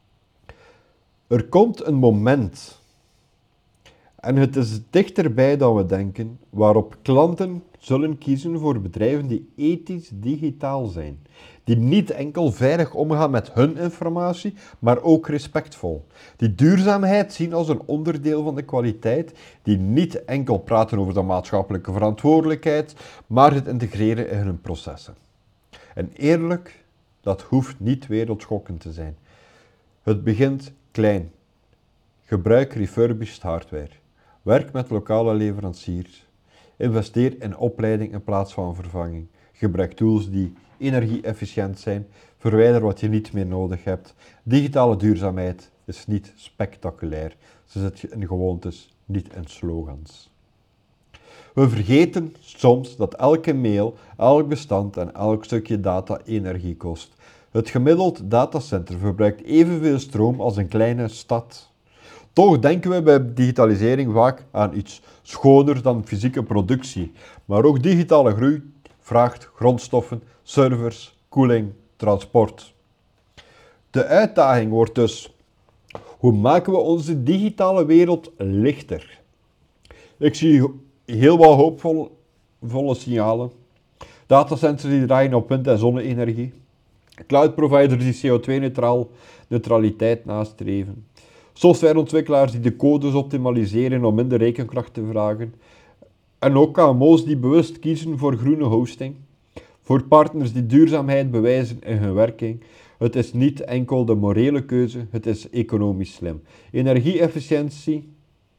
Er komt een moment, en het is dichterbij dan we denken, waarop klanten zullen kiezen voor bedrijven die ethisch digitaal zijn. Die niet enkel veilig omgaan met hun informatie, maar ook respectvol. Die duurzaamheid zien als een onderdeel van de kwaliteit, die niet enkel praten over de maatschappelijke verantwoordelijkheid, maar het integreren in hun processen. En eerlijk, dat hoeft niet wereldschokkend te zijn. Het begint klein. Gebruik refurbished hardware. Werk met lokale leveranciers. Investeer in opleiding in plaats van vervanging. Gebruik tools die energie-efficiënt zijn. Verwijder wat je niet meer nodig hebt. Digitale duurzaamheid is niet spectaculair. Ze zit in gewoontes, niet in slogans. We vergeten soms dat elke mail, elk bestand en elk stukje data energie kost. Het gemiddeld datacenter verbruikt evenveel stroom als een kleine stad. Toch denken we bij digitalisering vaak aan iets schoner dan fysieke productie. Maar ook digitale groei vraagt grondstoffen, servers, koeling, transport. De uitdaging wordt dus: hoe maken we onze digitale wereld lichter? Ik zie heel wat hoopvolle signalen. Datacenters die draaien op wind- en zonne-energie. Cloud providers die CO2-neutraliteit nastreven. Softwareontwikkelaars die de codes optimaliseren om minder rekenkracht te vragen. En ook KMO's die bewust kiezen voor groene hosting. Voor partners die duurzaamheid bewijzen in hun werking. Het is niet enkel de morele keuze, het is economisch slim. Energie-efficiëntie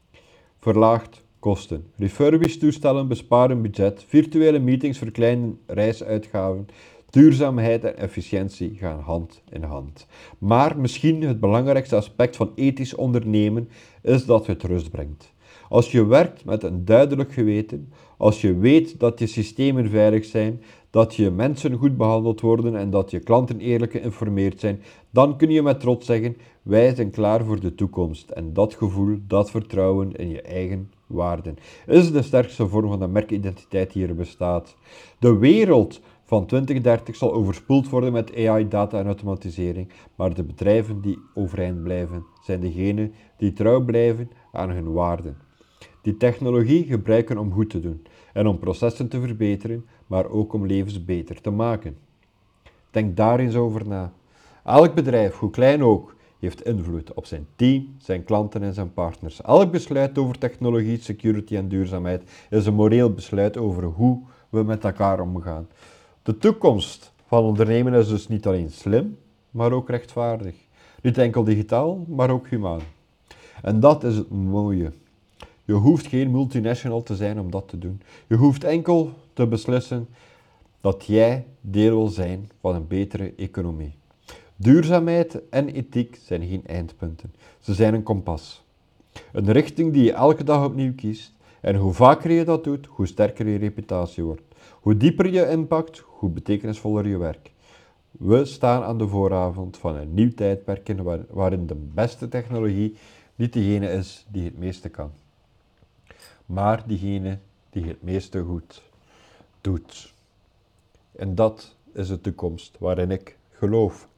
verlaagt kosten. Refurbished toestellen besparen budget. Virtuele meetings verkleinen reisuitgaven. Duurzaamheid en efficiëntie gaan hand in hand. Maar misschien het belangrijkste aspect van ethisch ondernemen is dat het rust brengt. Als je werkt met een duidelijk geweten, als je weet dat je systemen veilig zijn, dat je mensen goed behandeld worden en dat je klanten eerlijk geïnformeerd zijn, dan kun je met trots zeggen, wij zijn klaar voor de toekomst. En dat gevoel, dat vertrouwen in je eigen waarden, is de sterkste vorm van de merkidentiteit die er bestaat. De wereld van 2030 zal overspoeld worden met AI, data en automatisering, maar de bedrijven die overeind blijven, zijn degenen die trouw blijven aan hun waarden. Die technologie gebruiken om goed te doen en om processen te verbeteren, maar ook om levens beter te maken. Denk daar eens over na. Elk bedrijf, hoe klein ook, heeft invloed op zijn team, zijn klanten en zijn partners. Elk besluit over technologie, security en duurzaamheid is een moreel besluit over hoe we met elkaar omgaan. De toekomst van ondernemen is dus niet alleen slim, maar ook rechtvaardig. Niet enkel digitaal, maar ook humaan. En dat is het mooie. Je hoeft geen multinational te zijn om dat te doen. Je hoeft enkel te beslissen dat jij deel wil zijn van een betere economie. Duurzaamheid en ethiek zijn geen eindpunten. Ze zijn een kompas. Een richting die je elke dag opnieuw kiest. En hoe vaker je dat doet, hoe sterker je reputatie wordt. Hoe dieper je impact, hoe betekenisvoller je werk. We staan aan de vooravond van een nieuw tijdperk waarin de beste technologie niet degene is die het meeste kan, maar diegene die het meeste goed doet. En dat is de toekomst waarin ik geloof.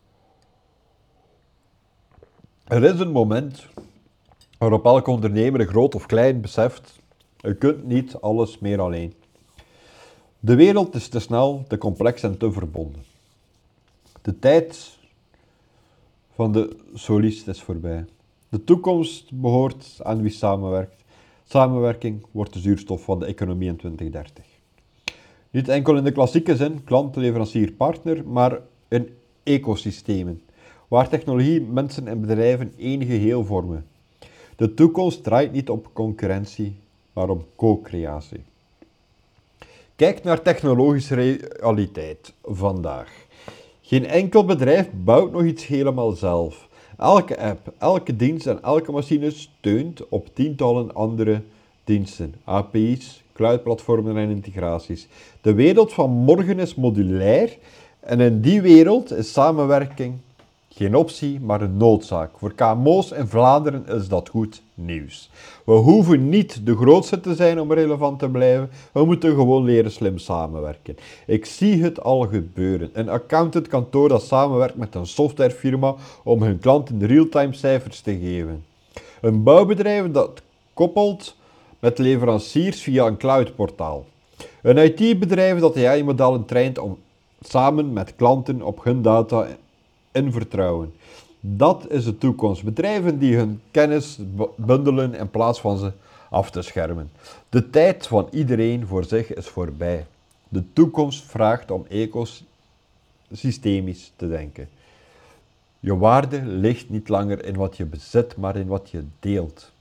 Er is een moment waarop elke ondernemer, groot of klein, beseft, je kunt niet alles meer alleen. De wereld is te snel, te complex en te verbonden. De tijd van de solist is voorbij. De toekomst behoort aan wie samenwerkt. Samenwerking wordt de zuurstof van de economie in 2030. Niet enkel in de klassieke zin, klant, leverancier, partner, maar in ecosystemen, waar technologie, mensen en bedrijven één geheel vormen. De toekomst draait niet op concurrentie, maar om co-creatie. Kijk naar technologische realiteit vandaag. Geen enkel bedrijf bouwt nog iets helemaal zelf. Elke app, elke dienst en elke machine steunt op tientallen andere diensten, API's, cloudplatformen en integraties. De wereld van morgen is modulair en in die wereld is samenwerking geen optie, maar een noodzaak. Voor KMO's in Vlaanderen is dat goed nieuws. We hoeven niet de grootste te zijn om relevant te blijven. We moeten gewoon leren slim samenwerken. Ik zie het al gebeuren. Een accountantkantoor dat samenwerkt met een softwarefirma om hun klanten real-time cijfers te geven. Een bouwbedrijf dat koppelt met leveranciers via een cloudportaal. Een IT-bedrijf dat AI-modellen traint om samen met klanten op hun data in vertrouwen. Dat is de toekomst. Bedrijven die hun kennis bundelen in plaats van ze af te schermen. De tijd van iedereen voor zich is voorbij. De toekomst vraagt om ecosystemisch te denken. Je waarde ligt niet langer in wat je bezit, maar in wat je deelt.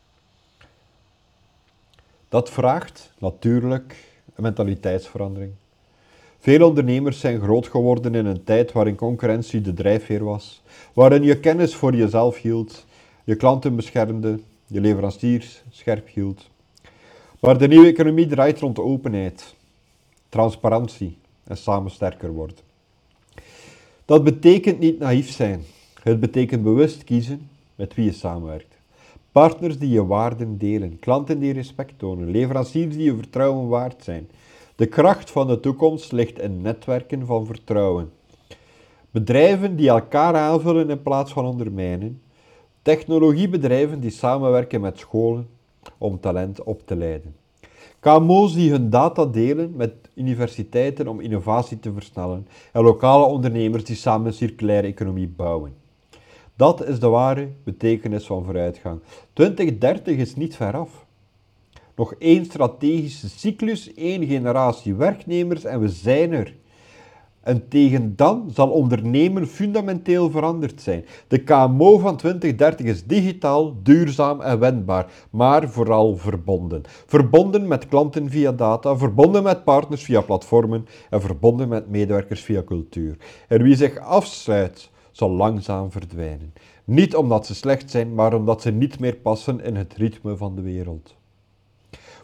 Dat vraagt natuurlijk een mentaliteitsverandering. Veel ondernemers zijn groot geworden in een tijd waarin concurrentie de drijfveer was, waarin je kennis voor jezelf hield, je klanten beschermde, je leveranciers scherp hield. Maar de nieuwe economie draait rond openheid, transparantie en samen sterker worden. Dat betekent niet naïef zijn. Het betekent bewust kiezen met wie je samenwerkt. Partners die je waarden delen, klanten die respect tonen, leveranciers die je vertrouwen waard zijn. De kracht van de toekomst ligt in netwerken van vertrouwen. Bedrijven die elkaar aanvullen in plaats van ondermijnen. Technologiebedrijven die samenwerken met scholen om talent op te leiden. KMO's die hun data delen met universiteiten om innovatie te versnellen. En lokale ondernemers die samen een circulaire economie bouwen. Dat is de ware betekenis van vooruitgang. 2030 is niet veraf. Nog één strategische cyclus, één generatie werknemers en we zijn er. En tegen dan zal ondernemen fundamenteel veranderd zijn. De KMO van 2030 is digitaal, duurzaam en wendbaar, maar vooral verbonden. Verbonden met klanten via data, verbonden met partners via platformen en verbonden met medewerkers via cultuur. En wie zich afsluit, zal langzaam verdwijnen. Niet omdat ze slecht zijn, maar omdat ze niet meer passen in het ritme van de wereld.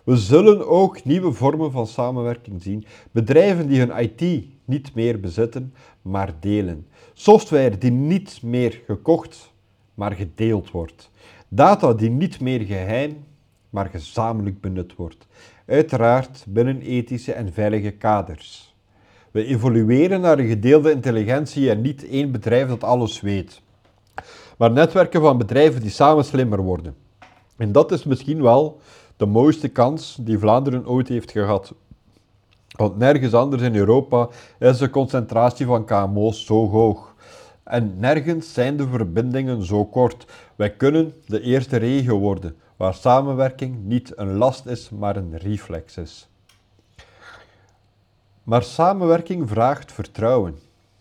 We zullen ook nieuwe vormen van samenwerking zien. Bedrijven die hun IT niet meer bezitten, maar delen. Software die niet meer gekocht, maar gedeeld wordt. Data die niet meer geheim, maar gezamenlijk benut wordt. Uiteraard binnen ethische en veilige kaders. We evolueren naar een gedeelde intelligentie en niet één bedrijf dat alles weet. Maar netwerken van bedrijven die samen slimmer worden. En dat is misschien wel de mooiste kans die Vlaanderen ooit heeft gehad. Want nergens anders in Europa is de concentratie van KMO's zo hoog. En nergens zijn de verbindingen zo kort. Wij kunnen de eerste regio worden, waar samenwerking niet een last is, maar een reflex is. Maar samenwerking vraagt vertrouwen.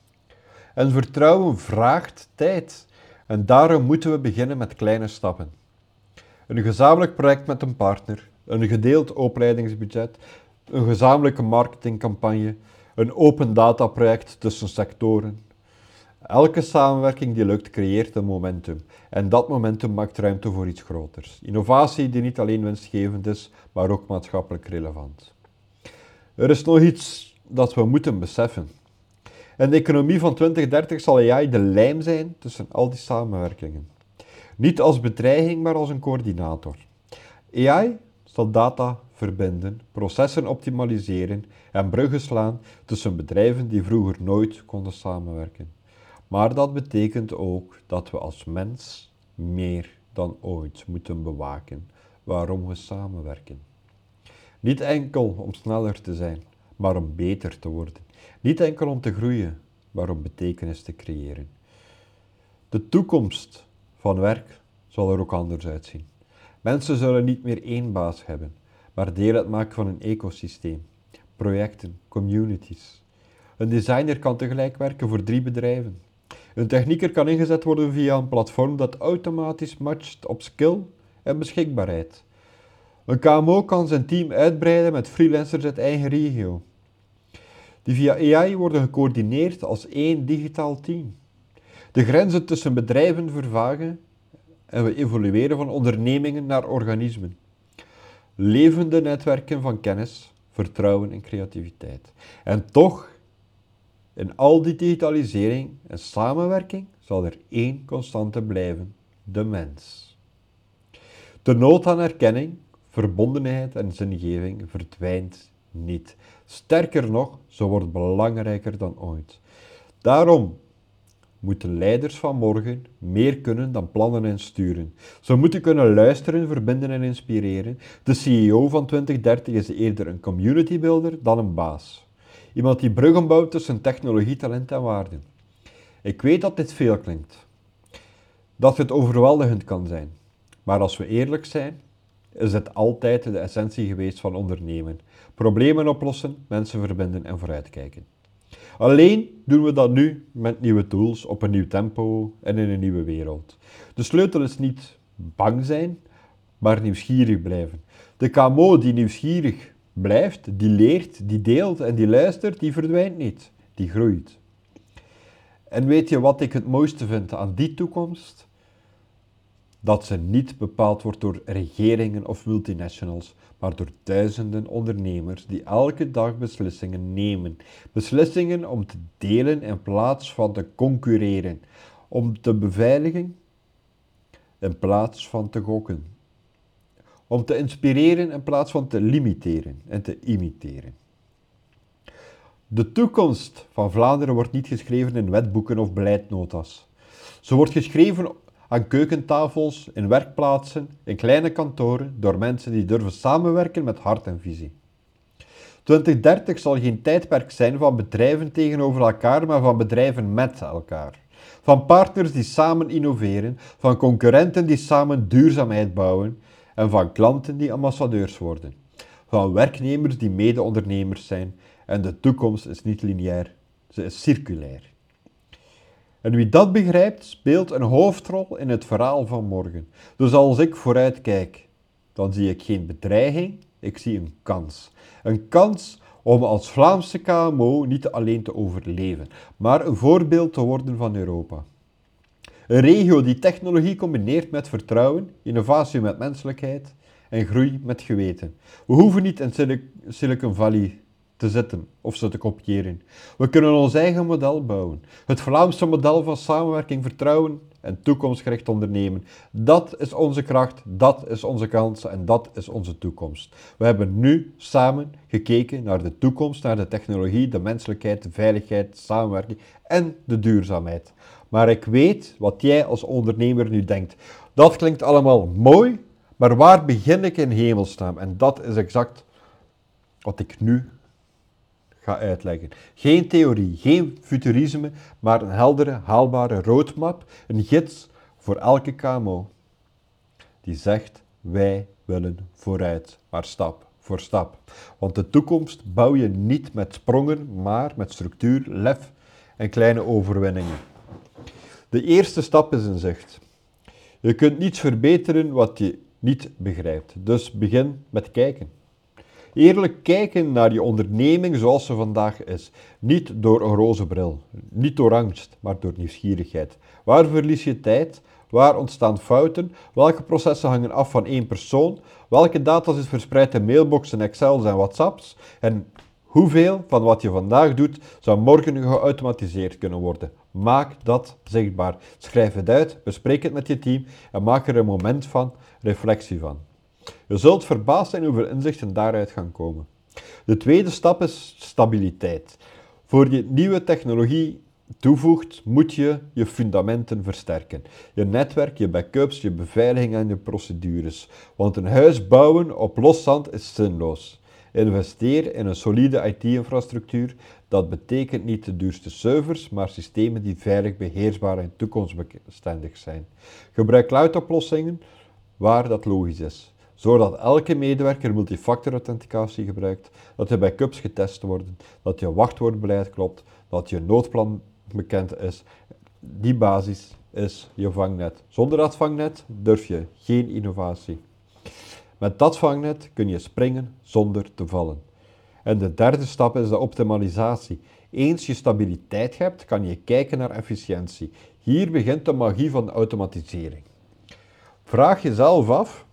En vertrouwen vraagt tijd. En daarom moeten we beginnen met kleine stappen. Een gezamenlijk project met een partner, een gedeeld opleidingsbudget, een gezamenlijke marketingcampagne, een open data project tussen sectoren. Elke samenwerking die lukt creëert een momentum en dat momentum maakt ruimte voor iets groters. Innovatie die niet alleen winstgevend is, maar ook maatschappelijk relevant. Er is nog iets dat we moeten beseffen. In de economie van 2030 zal AI de lijm zijn tussen al die samenwerkingen. Niet als bedreiging, maar als een coördinator. AI zal data verbinden, processen optimaliseren en bruggen slaan tussen bedrijven die vroeger nooit konden samenwerken. Maar dat betekent ook dat we als mens meer dan ooit moeten bewaken waarom we samenwerken. Niet enkel om sneller te zijn, maar om beter te worden. Niet enkel om te groeien, maar om betekenis te creëren. De toekomst van werk zal er ook anders uitzien. Mensen zullen niet meer één baas hebben, maar deel uitmaken van een ecosysteem, projecten, communities. Een designer kan tegelijk werken voor 3 bedrijven. Een technieker kan ingezet worden via een platform dat automatisch matcht op skill en beschikbaarheid. Een KMO kan zijn team uitbreiden met freelancers uit eigen regio, die via AI worden gecoördineerd als één digitaal team. De grenzen tussen bedrijven vervagen en we evolueren van ondernemingen naar organismen. Levende netwerken van kennis, vertrouwen en creativiteit. En toch, in al die digitalisering en samenwerking zal er één constante blijven: de mens. De nood aan erkenning, verbondenheid en zingeving verdwijnt niet. Sterker nog, ze wordt belangrijker dan ooit. Daarom moeten leiders van morgen meer kunnen dan plannen en sturen. Ze moeten kunnen luisteren, verbinden en inspireren. De CEO van 2030 is eerder een community builder dan een baas. Iemand die bruggen bouwt tussen technologie, talent en waarden. Ik weet dat dit veel klinkt. Dat het overweldigend kan zijn. Maar als we eerlijk zijn, is het altijd de essentie geweest van ondernemen. Problemen oplossen, mensen verbinden en vooruitkijken. Alleen doen we dat nu met nieuwe tools, op een nieuw tempo en in een nieuwe wereld. De sleutel is niet bang zijn, maar nieuwsgierig blijven. De KMO die nieuwsgierig blijft, die leert, die deelt en die luistert, die verdwijnt niet, die groeit. En weet je wat ik het mooiste vind aan die toekomst? Dat ze niet bepaald wordt door regeringen of multinationals, maar door duizenden ondernemers die elke dag beslissingen nemen. Beslissingen om te delen in plaats van te concurreren, om te beveiligen in plaats van te gokken, om te inspireren in plaats van te limiteren en te imiteren. De toekomst van Vlaanderen wordt niet geschreven in wetboeken of beleidnota's. Ze wordt geschreven aan keukentafels, in werkplaatsen, in kleine kantoren, door mensen die durven samenwerken met hart en visie. 2030 zal geen tijdperk zijn van bedrijven tegenover elkaar, maar van bedrijven met elkaar. Van partners die samen innoveren, van concurrenten die samen duurzaamheid bouwen en van klanten die ambassadeurs worden. Van werknemers die mede-ondernemers zijn en de toekomst is niet lineair, ze is circulair. En wie dat begrijpt, speelt een hoofdrol in het verhaal van morgen. Dus als ik vooruit kijk, dan zie ik geen bedreiging, ik zie een kans. Een kans om als Vlaamse KMO niet alleen te overleven, maar een voorbeeld te worden van Europa. Een regio die technologie combineert met vertrouwen, innovatie met menselijkheid en groei met geweten. We hoeven niet in Silicon Valley te zitten of ze te kopiëren. We kunnen ons eigen model bouwen. Het Vlaamse model van samenwerking, vertrouwen en toekomstgericht ondernemen. Dat is onze kracht, dat is onze kans en dat is onze toekomst. We hebben nu samen gekeken naar de toekomst, naar de technologie, de menselijkheid, de veiligheid, de samenwerking en de duurzaamheid. Maar ik weet wat jij als ondernemer nu denkt. Dat klinkt allemaal mooi, maar waar begin ik in hemelsnaam? En dat is exact wat ik nu ga uitleggen. Geen theorie, geen futurisme, maar een heldere, haalbare roadmap, een gids voor elke KMO die zegt, wij willen vooruit, maar stap voor stap. Want de toekomst bouw je niet met sprongen, maar met structuur, lef en kleine overwinningen. De eerste stap is in zicht. Je kunt niets verbeteren wat je niet begrijpt, dus begin met kijken. Eerlijk kijken naar je onderneming zoals ze vandaag is. Niet door een roze bril, niet door angst, maar door nieuwsgierigheid. Waar verlies je tijd? Waar ontstaan fouten? Welke processen hangen af van één persoon? Welke data is verspreid in mailboxen, Excels en WhatsApps? En hoeveel van wat je vandaag doet zou morgen geautomatiseerd kunnen worden? Maak dat zichtbaar. Schrijf het uit, bespreek het met je team en maak er een moment van reflectie van. Je zult verbaasd zijn hoeveel inzichten daaruit gaan komen. De tweede stap is stabiliteit. Voor je nieuwe technologie toevoegt, moet je je fundamenten versterken. Je netwerk, je backups, je beveiliging en je procedures. Want een huis bouwen op los zand is zinloos. Investeer in een solide IT-infrastructuur. Dat betekent niet de duurste servers, maar systemen die veilig, beheersbaar en toekomstbestendig zijn. Gebruik cloud-oplossingen waar dat logisch is. Zodat elke medewerker multifactor-authenticatie gebruikt, dat je backups getest worden, dat je wachtwoordbeleid klopt, dat je noodplan bekend is. Die basis is je vangnet. Zonder dat vangnet durf je geen innovatie. Met dat vangnet kun je springen zonder te vallen. En de derde stap is de optimalisatie. Eens je stabiliteit hebt, kan je kijken naar efficiëntie. Hier begint de magie van de automatisering. Vraag jezelf af,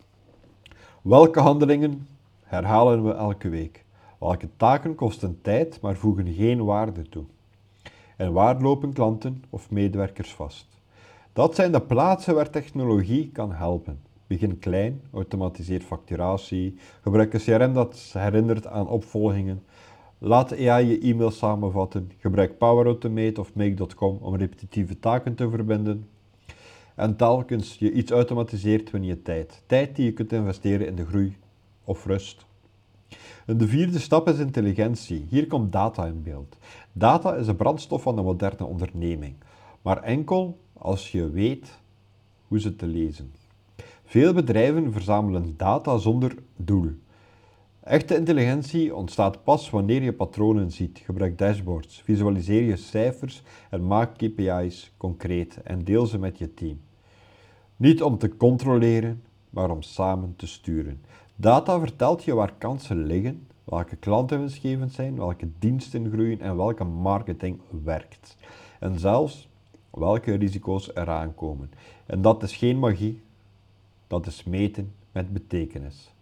welke handelingen herhalen we elke week? Welke taken kosten tijd, maar voegen geen waarde toe? En waar lopen klanten of medewerkers vast? Dat zijn de plaatsen waar technologie kan helpen. Begin klein, automatiseer facturatie, gebruik een CRM dat herinnert aan opvolgingen. Laat AI je e-mail samenvatten, gebruik Power Automate of Make.com om repetitieve taken te verbinden. En telkens je iets automatiseert, win je tijd. Tijd die je kunt investeren in de groei of rust. En de vierde stap is intelligentie. Hier komt data in beeld. Data is de brandstof van de moderne onderneming, maar enkel als je weet hoe ze te lezen. Veel bedrijven verzamelen data zonder doel. Echte intelligentie ontstaat pas wanneer je patronen ziet. Gebruik dashboards, visualiseer je cijfers en maak KPI's concreet en deel ze met je team. Niet om te controleren, maar om samen te sturen. Data vertelt je waar kansen liggen, welke klanten winstgevend zijn, welke diensten groeien en welke marketing werkt. En zelfs welke risico's eraan komen. En dat is geen magie, dat is meten met betekenis.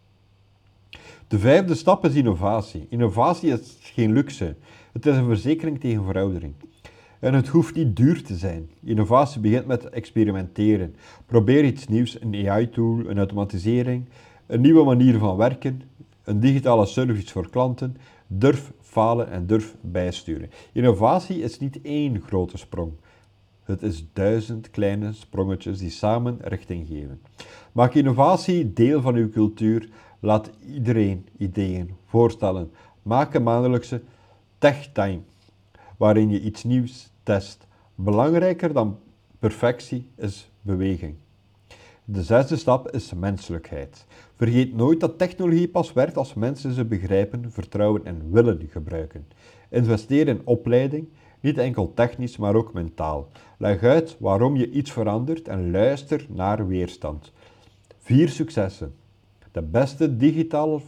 De vijfde stap is innovatie. Innovatie is geen luxe, het is een verzekering tegen veroudering. En het hoeft niet duur te zijn. Innovatie begint met experimenteren. Probeer iets nieuws, een AI-tool, een automatisering, een nieuwe manier van werken, een digitale service voor klanten. Durf falen en durf bijsturen. Innovatie is niet één grote sprong. Het is 1000 kleine sprongetjes die samen richting geven. Maak innovatie deel van uw cultuur. Laat iedereen ideeën voorstellen. Maak een maandelijkse tech time, waarin je iets nieuws test. Belangrijker dan perfectie is beweging. De zesde stap is menselijkheid. Vergeet nooit dat technologie pas werkt als mensen ze begrijpen, vertrouwen en willen gebruiken. Investeer in opleiding, niet enkel technisch, maar ook mentaal. Leg uit waarom je iets verandert en luister naar weerstand. 4 successen. De beste digitale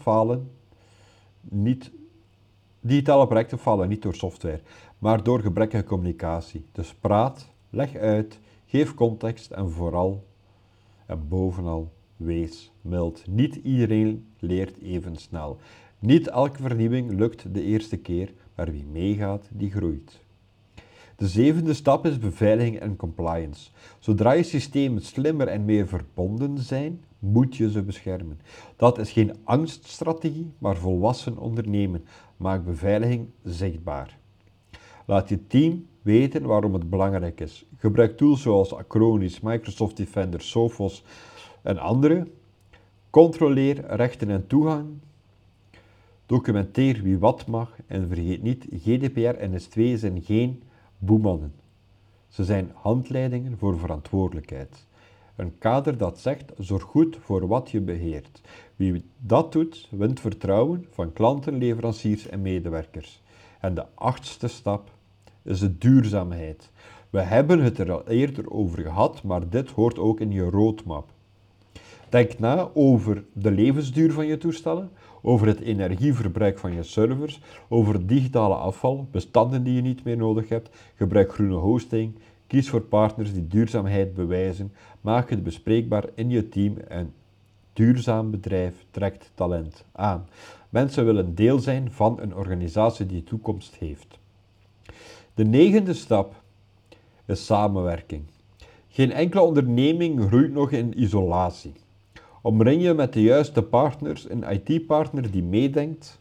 projecten falen niet door software, maar door gebrekkige communicatie. Dus praat, leg uit, geef context en vooral en bovenal Wees mild. Niet iedereen leert even snel. Niet elke vernieuwing lukt de eerste keer, maar wie meegaat, die groeit. De zevende stap is beveiliging en compliance. Zodra je systemen slimmer en meer verbonden zijn, moet je ze beschermen. Dat is geen angststrategie, maar volwassen ondernemen. Maak beveiliging zichtbaar. Laat je team weten waarom het belangrijk is. Gebruik tools zoals Acronis, Microsoft Defender, Sophos en andere. Controleer rechten en toegang. Documenteer wie wat mag en vergeet niet, GDPR en NIS2 zijn geen boemannen. Ze zijn handleidingen voor verantwoordelijkheid. Een kader dat zegt, zorg goed voor wat je beheert. Wie dat doet, wint vertrouwen van klanten, leveranciers en medewerkers. En de achtste stap is de duurzaamheid. We hebben het er al eerder over gehad, maar dit hoort ook in je roadmap. Denk na over de levensduur van je toestellen, over het energieverbruik van je servers, over digitale afval, bestanden die je niet meer nodig hebt, gebruik groene hosting, kies voor partners die duurzaamheid bewijzen, maak het bespreekbaar in je team en duurzaam bedrijf trekt talent aan. Mensen willen deel zijn van een organisatie die toekomst heeft. De negende stap is samenwerking. Geen enkele onderneming groeit nog in isolatie. Omring je met de juiste partners, een IT-partner die meedenkt,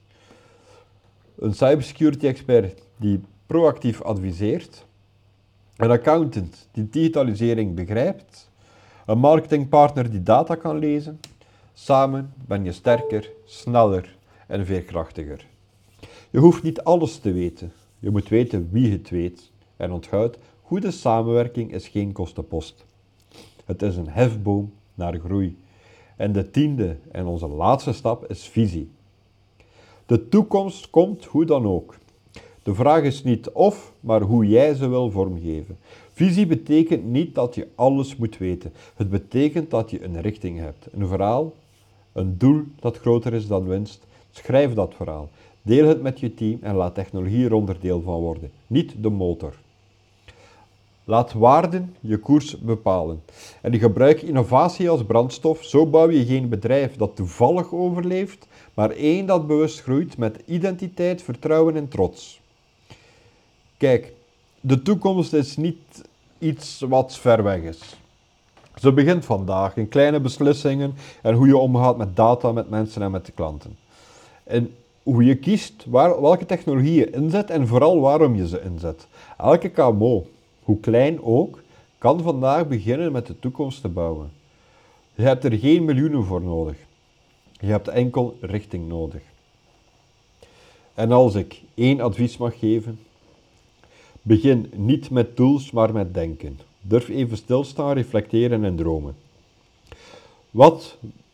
een cybersecurity expert die proactief adviseert, een accountant die digitalisering begrijpt, een marketingpartner die data kan lezen. Samen ben je sterker, sneller en veerkrachtiger. Je hoeft niet alles te weten. Je moet weten wie het weet. En onthoud, goede samenwerking is geen kostenpost. Het is een hefboom naar groei. En de tiende en onze laatste stap is visie. De toekomst komt hoe dan ook. De vraag is niet of, maar hoe jij ze wil vormgeven. Visie betekent niet dat je alles moet weten. Het betekent dat je een richting hebt, een verhaal, een doel dat groter is dan winst. Schrijf dat verhaal. Deel het met je team en laat technologie er onderdeel van worden, niet de motor. Laat waarden je koers bepalen. En gebruik innovatie als brandstof. Zo bouw je geen bedrijf dat toevallig overleeft, maar één dat bewust groeit met identiteit, vertrouwen en trots. Kijk, de toekomst is niet iets wat ver weg is. Ze begint vandaag in kleine beslissingen en hoe je omgaat met data, met mensen en met de klanten. En hoe je kiest welke technologie je inzet en vooral waarom je ze inzet. Elke KMO, hoe klein ook, kan vandaag beginnen met de toekomst te bouwen. Je hebt er geen miljoenen voor nodig. Je hebt enkel richting nodig. En als ik één advies mag geven, begin niet met tools, maar met denken. Durf even stilstaan, reflecteren en dromen. Wat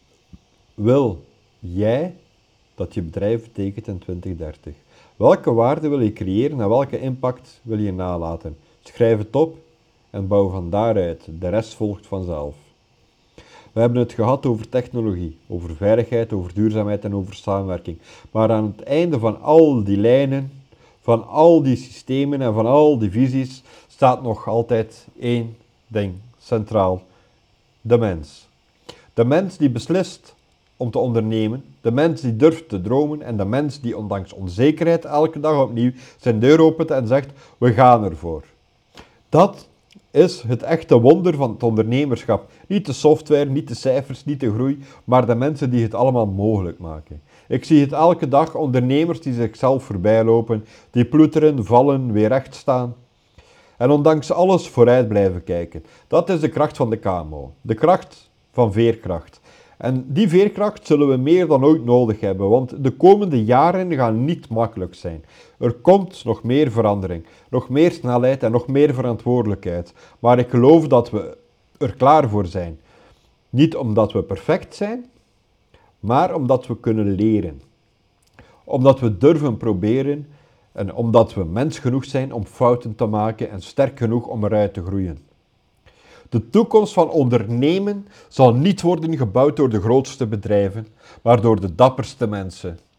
wil jij dat je bedrijf betekent in 2030? Welke waarde wil je creëren en welke impact wil je nalaten? Schrijf het op en bouw van daaruit. De rest volgt vanzelf. We hebben het gehad over technologie, over veiligheid, over duurzaamheid en over samenwerking. Maar aan het einde van al die lijnen, van al die systemen en van al die visies, staat nog altijd één ding centraal: de mens. De mens die beslist om te ondernemen, de mens die durft te dromen en de mens die ondanks onzekerheid elke dag opnieuw zijn deur opent en zegt, we gaan ervoor. Dat is het echte wonder van het ondernemerschap. Niet de software, niet de cijfers, niet de groei, maar de mensen die het allemaal mogelijk maken. Ik zie het elke dag, ondernemers die zichzelf voorbij lopen, die ploeteren, vallen, weer recht staan. En ondanks alles vooruit blijven kijken. Dat is de kracht van de KMO. De kracht van veerkracht. En die veerkracht zullen we meer dan ooit nodig hebben, want de komende jaren gaan niet makkelijk zijn. Er komt nog meer verandering, nog meer snelheid en nog meer verantwoordelijkheid. Maar ik geloof dat we er klaar voor zijn. Niet omdat we perfect zijn, maar omdat we kunnen leren. Omdat we durven proberen en omdat we mens genoeg zijn om fouten te maken en sterk genoeg om eruit te groeien. De toekomst van ondernemen zal niet worden gebouwd door de grootste bedrijven, maar door de dapperste mensen.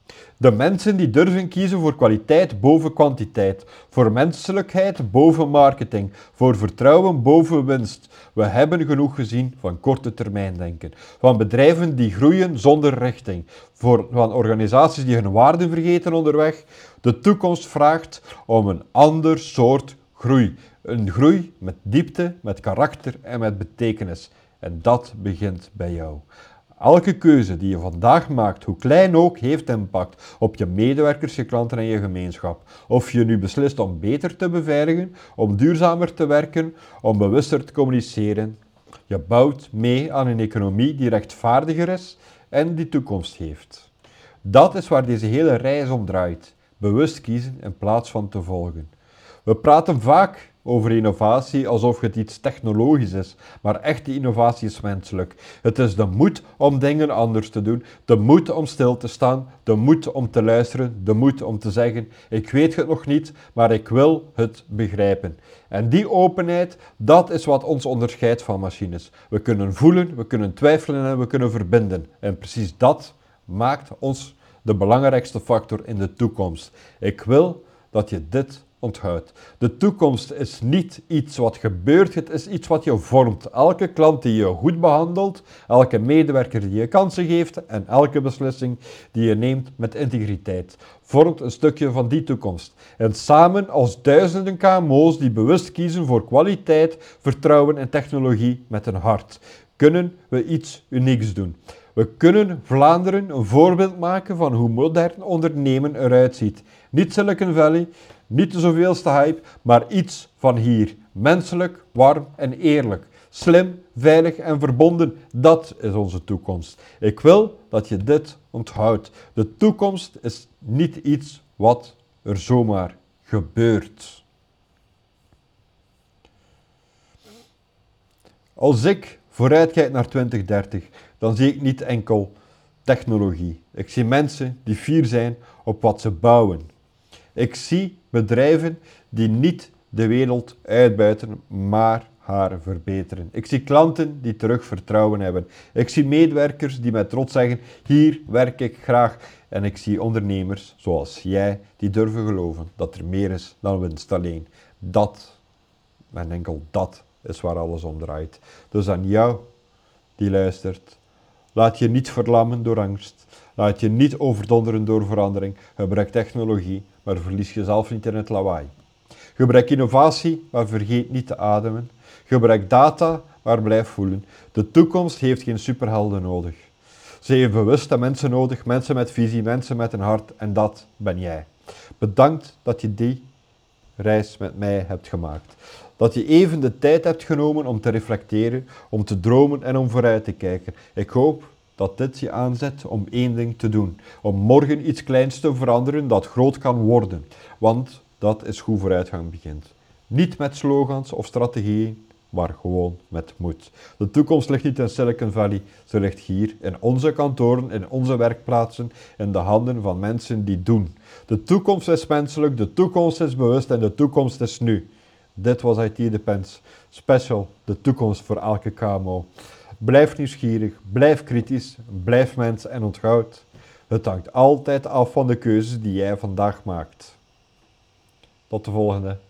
De mensen die durven kiezen voor kwaliteit boven kwantiteit, voor menselijkheid boven marketing, voor vertrouwen boven winst. We hebben genoeg gezien van korte termijn denken, van bedrijven die groeien zonder richting, van organisaties die hun waarden vergeten onderweg. De toekomst vraagt om een ander soort groei. Een groei met diepte, met karakter en met betekenis. En dat begint bij jou. Elke keuze die je vandaag maakt, hoe klein ook, heeft impact op je medewerkers, je klanten en je gemeenschap. Of je nu beslist om beter te beveiligen, om duurzamer te werken, om bewuster te communiceren. Je bouwt mee aan een economie die rechtvaardiger is en die toekomst heeft. Dat is waar deze hele reis om draait. Bewust kiezen in plaats van te volgen. We praten vaak over innovatie alsof het iets technologisch is, maar echte innovatie is menselijk. Het is de moed om dingen anders te doen, de moed om stil te staan, de moed om te luisteren, de moed om te zeggen, ik weet het nog niet, maar ik wil het begrijpen. En die openheid, dat is wat ons onderscheidt van machines. We kunnen voelen, we kunnen twijfelen en we kunnen verbinden. En precies dat maakt ons de belangrijkste factor in de toekomst. Ik wil dat je dit onthoudt. De toekomst is niet iets wat gebeurt, het is iets wat je vormt. Elke klant die je goed behandelt, elke medewerker die je kansen geeft en elke beslissing die je neemt met integriteit, vormt een stukje van die toekomst. En samen als duizenden KMO's die bewust kiezen voor kwaliteit, vertrouwen en technologie met een hart, kunnen we iets unieks doen. We kunnen Vlaanderen een voorbeeld maken van hoe modern ondernemen eruit ziet. Niet Silicon Valley, niet de zoveelste hype, maar iets van hier. Menselijk, warm en eerlijk. Slim, veilig en verbonden. Dat is onze toekomst. Ik wil dat je dit onthoudt. De toekomst is niet iets wat er zomaar gebeurt. Als ik vooruitkijk naar 2030, dan zie ik niet enkel technologie. Ik zie mensen die fier zijn op wat ze bouwen. Ik zie bedrijven die niet de wereld uitbuiten, maar haar verbeteren. Ik zie klanten die terug vertrouwen hebben. Ik zie medewerkers die met trots zeggen, hier werk ik graag. En ik zie ondernemers zoals jij die durven geloven dat er meer is dan winst alleen. Dat, en enkel dat, is waar alles om draait. Dus aan jou die luistert, laat je niet verlammen door angst. Laat je niet overdonderen door verandering. Gebruik technologie, maar verlies jezelf niet in het lawaai. Gebruik innovatie, maar vergeet niet te ademen. Gebruik data, maar blijf voelen. De toekomst heeft geen superhelden nodig. Ze heeft bewuste mensen nodig, mensen met visie, mensen met een hart, en dat ben jij. Bedankt dat je die reis met mij hebt gemaakt. Dat je even de tijd hebt genomen om te reflecteren, om te dromen en om vooruit te kijken. Ik hoop dat dit je aanzet om één ding te doen. Om morgen iets kleins te veranderen dat groot kan worden. Want dat is hoe vooruitgang begint. Niet met slogans of strategieën, maar gewoon met moed. De toekomst ligt niet in Silicon Valley, ze ligt hier in onze kantoren, in onze werkplaatsen, in de handen van mensen die doen. De toekomst is menselijk, de toekomst is bewust en de toekomst is nu. Dit was IT Depends, special, de toekomst voor elke KMO. Blijf nieuwsgierig, blijf kritisch, blijf mens en onthoud. Het hangt altijd af van de keuzes die jij vandaag maakt. Tot de volgende.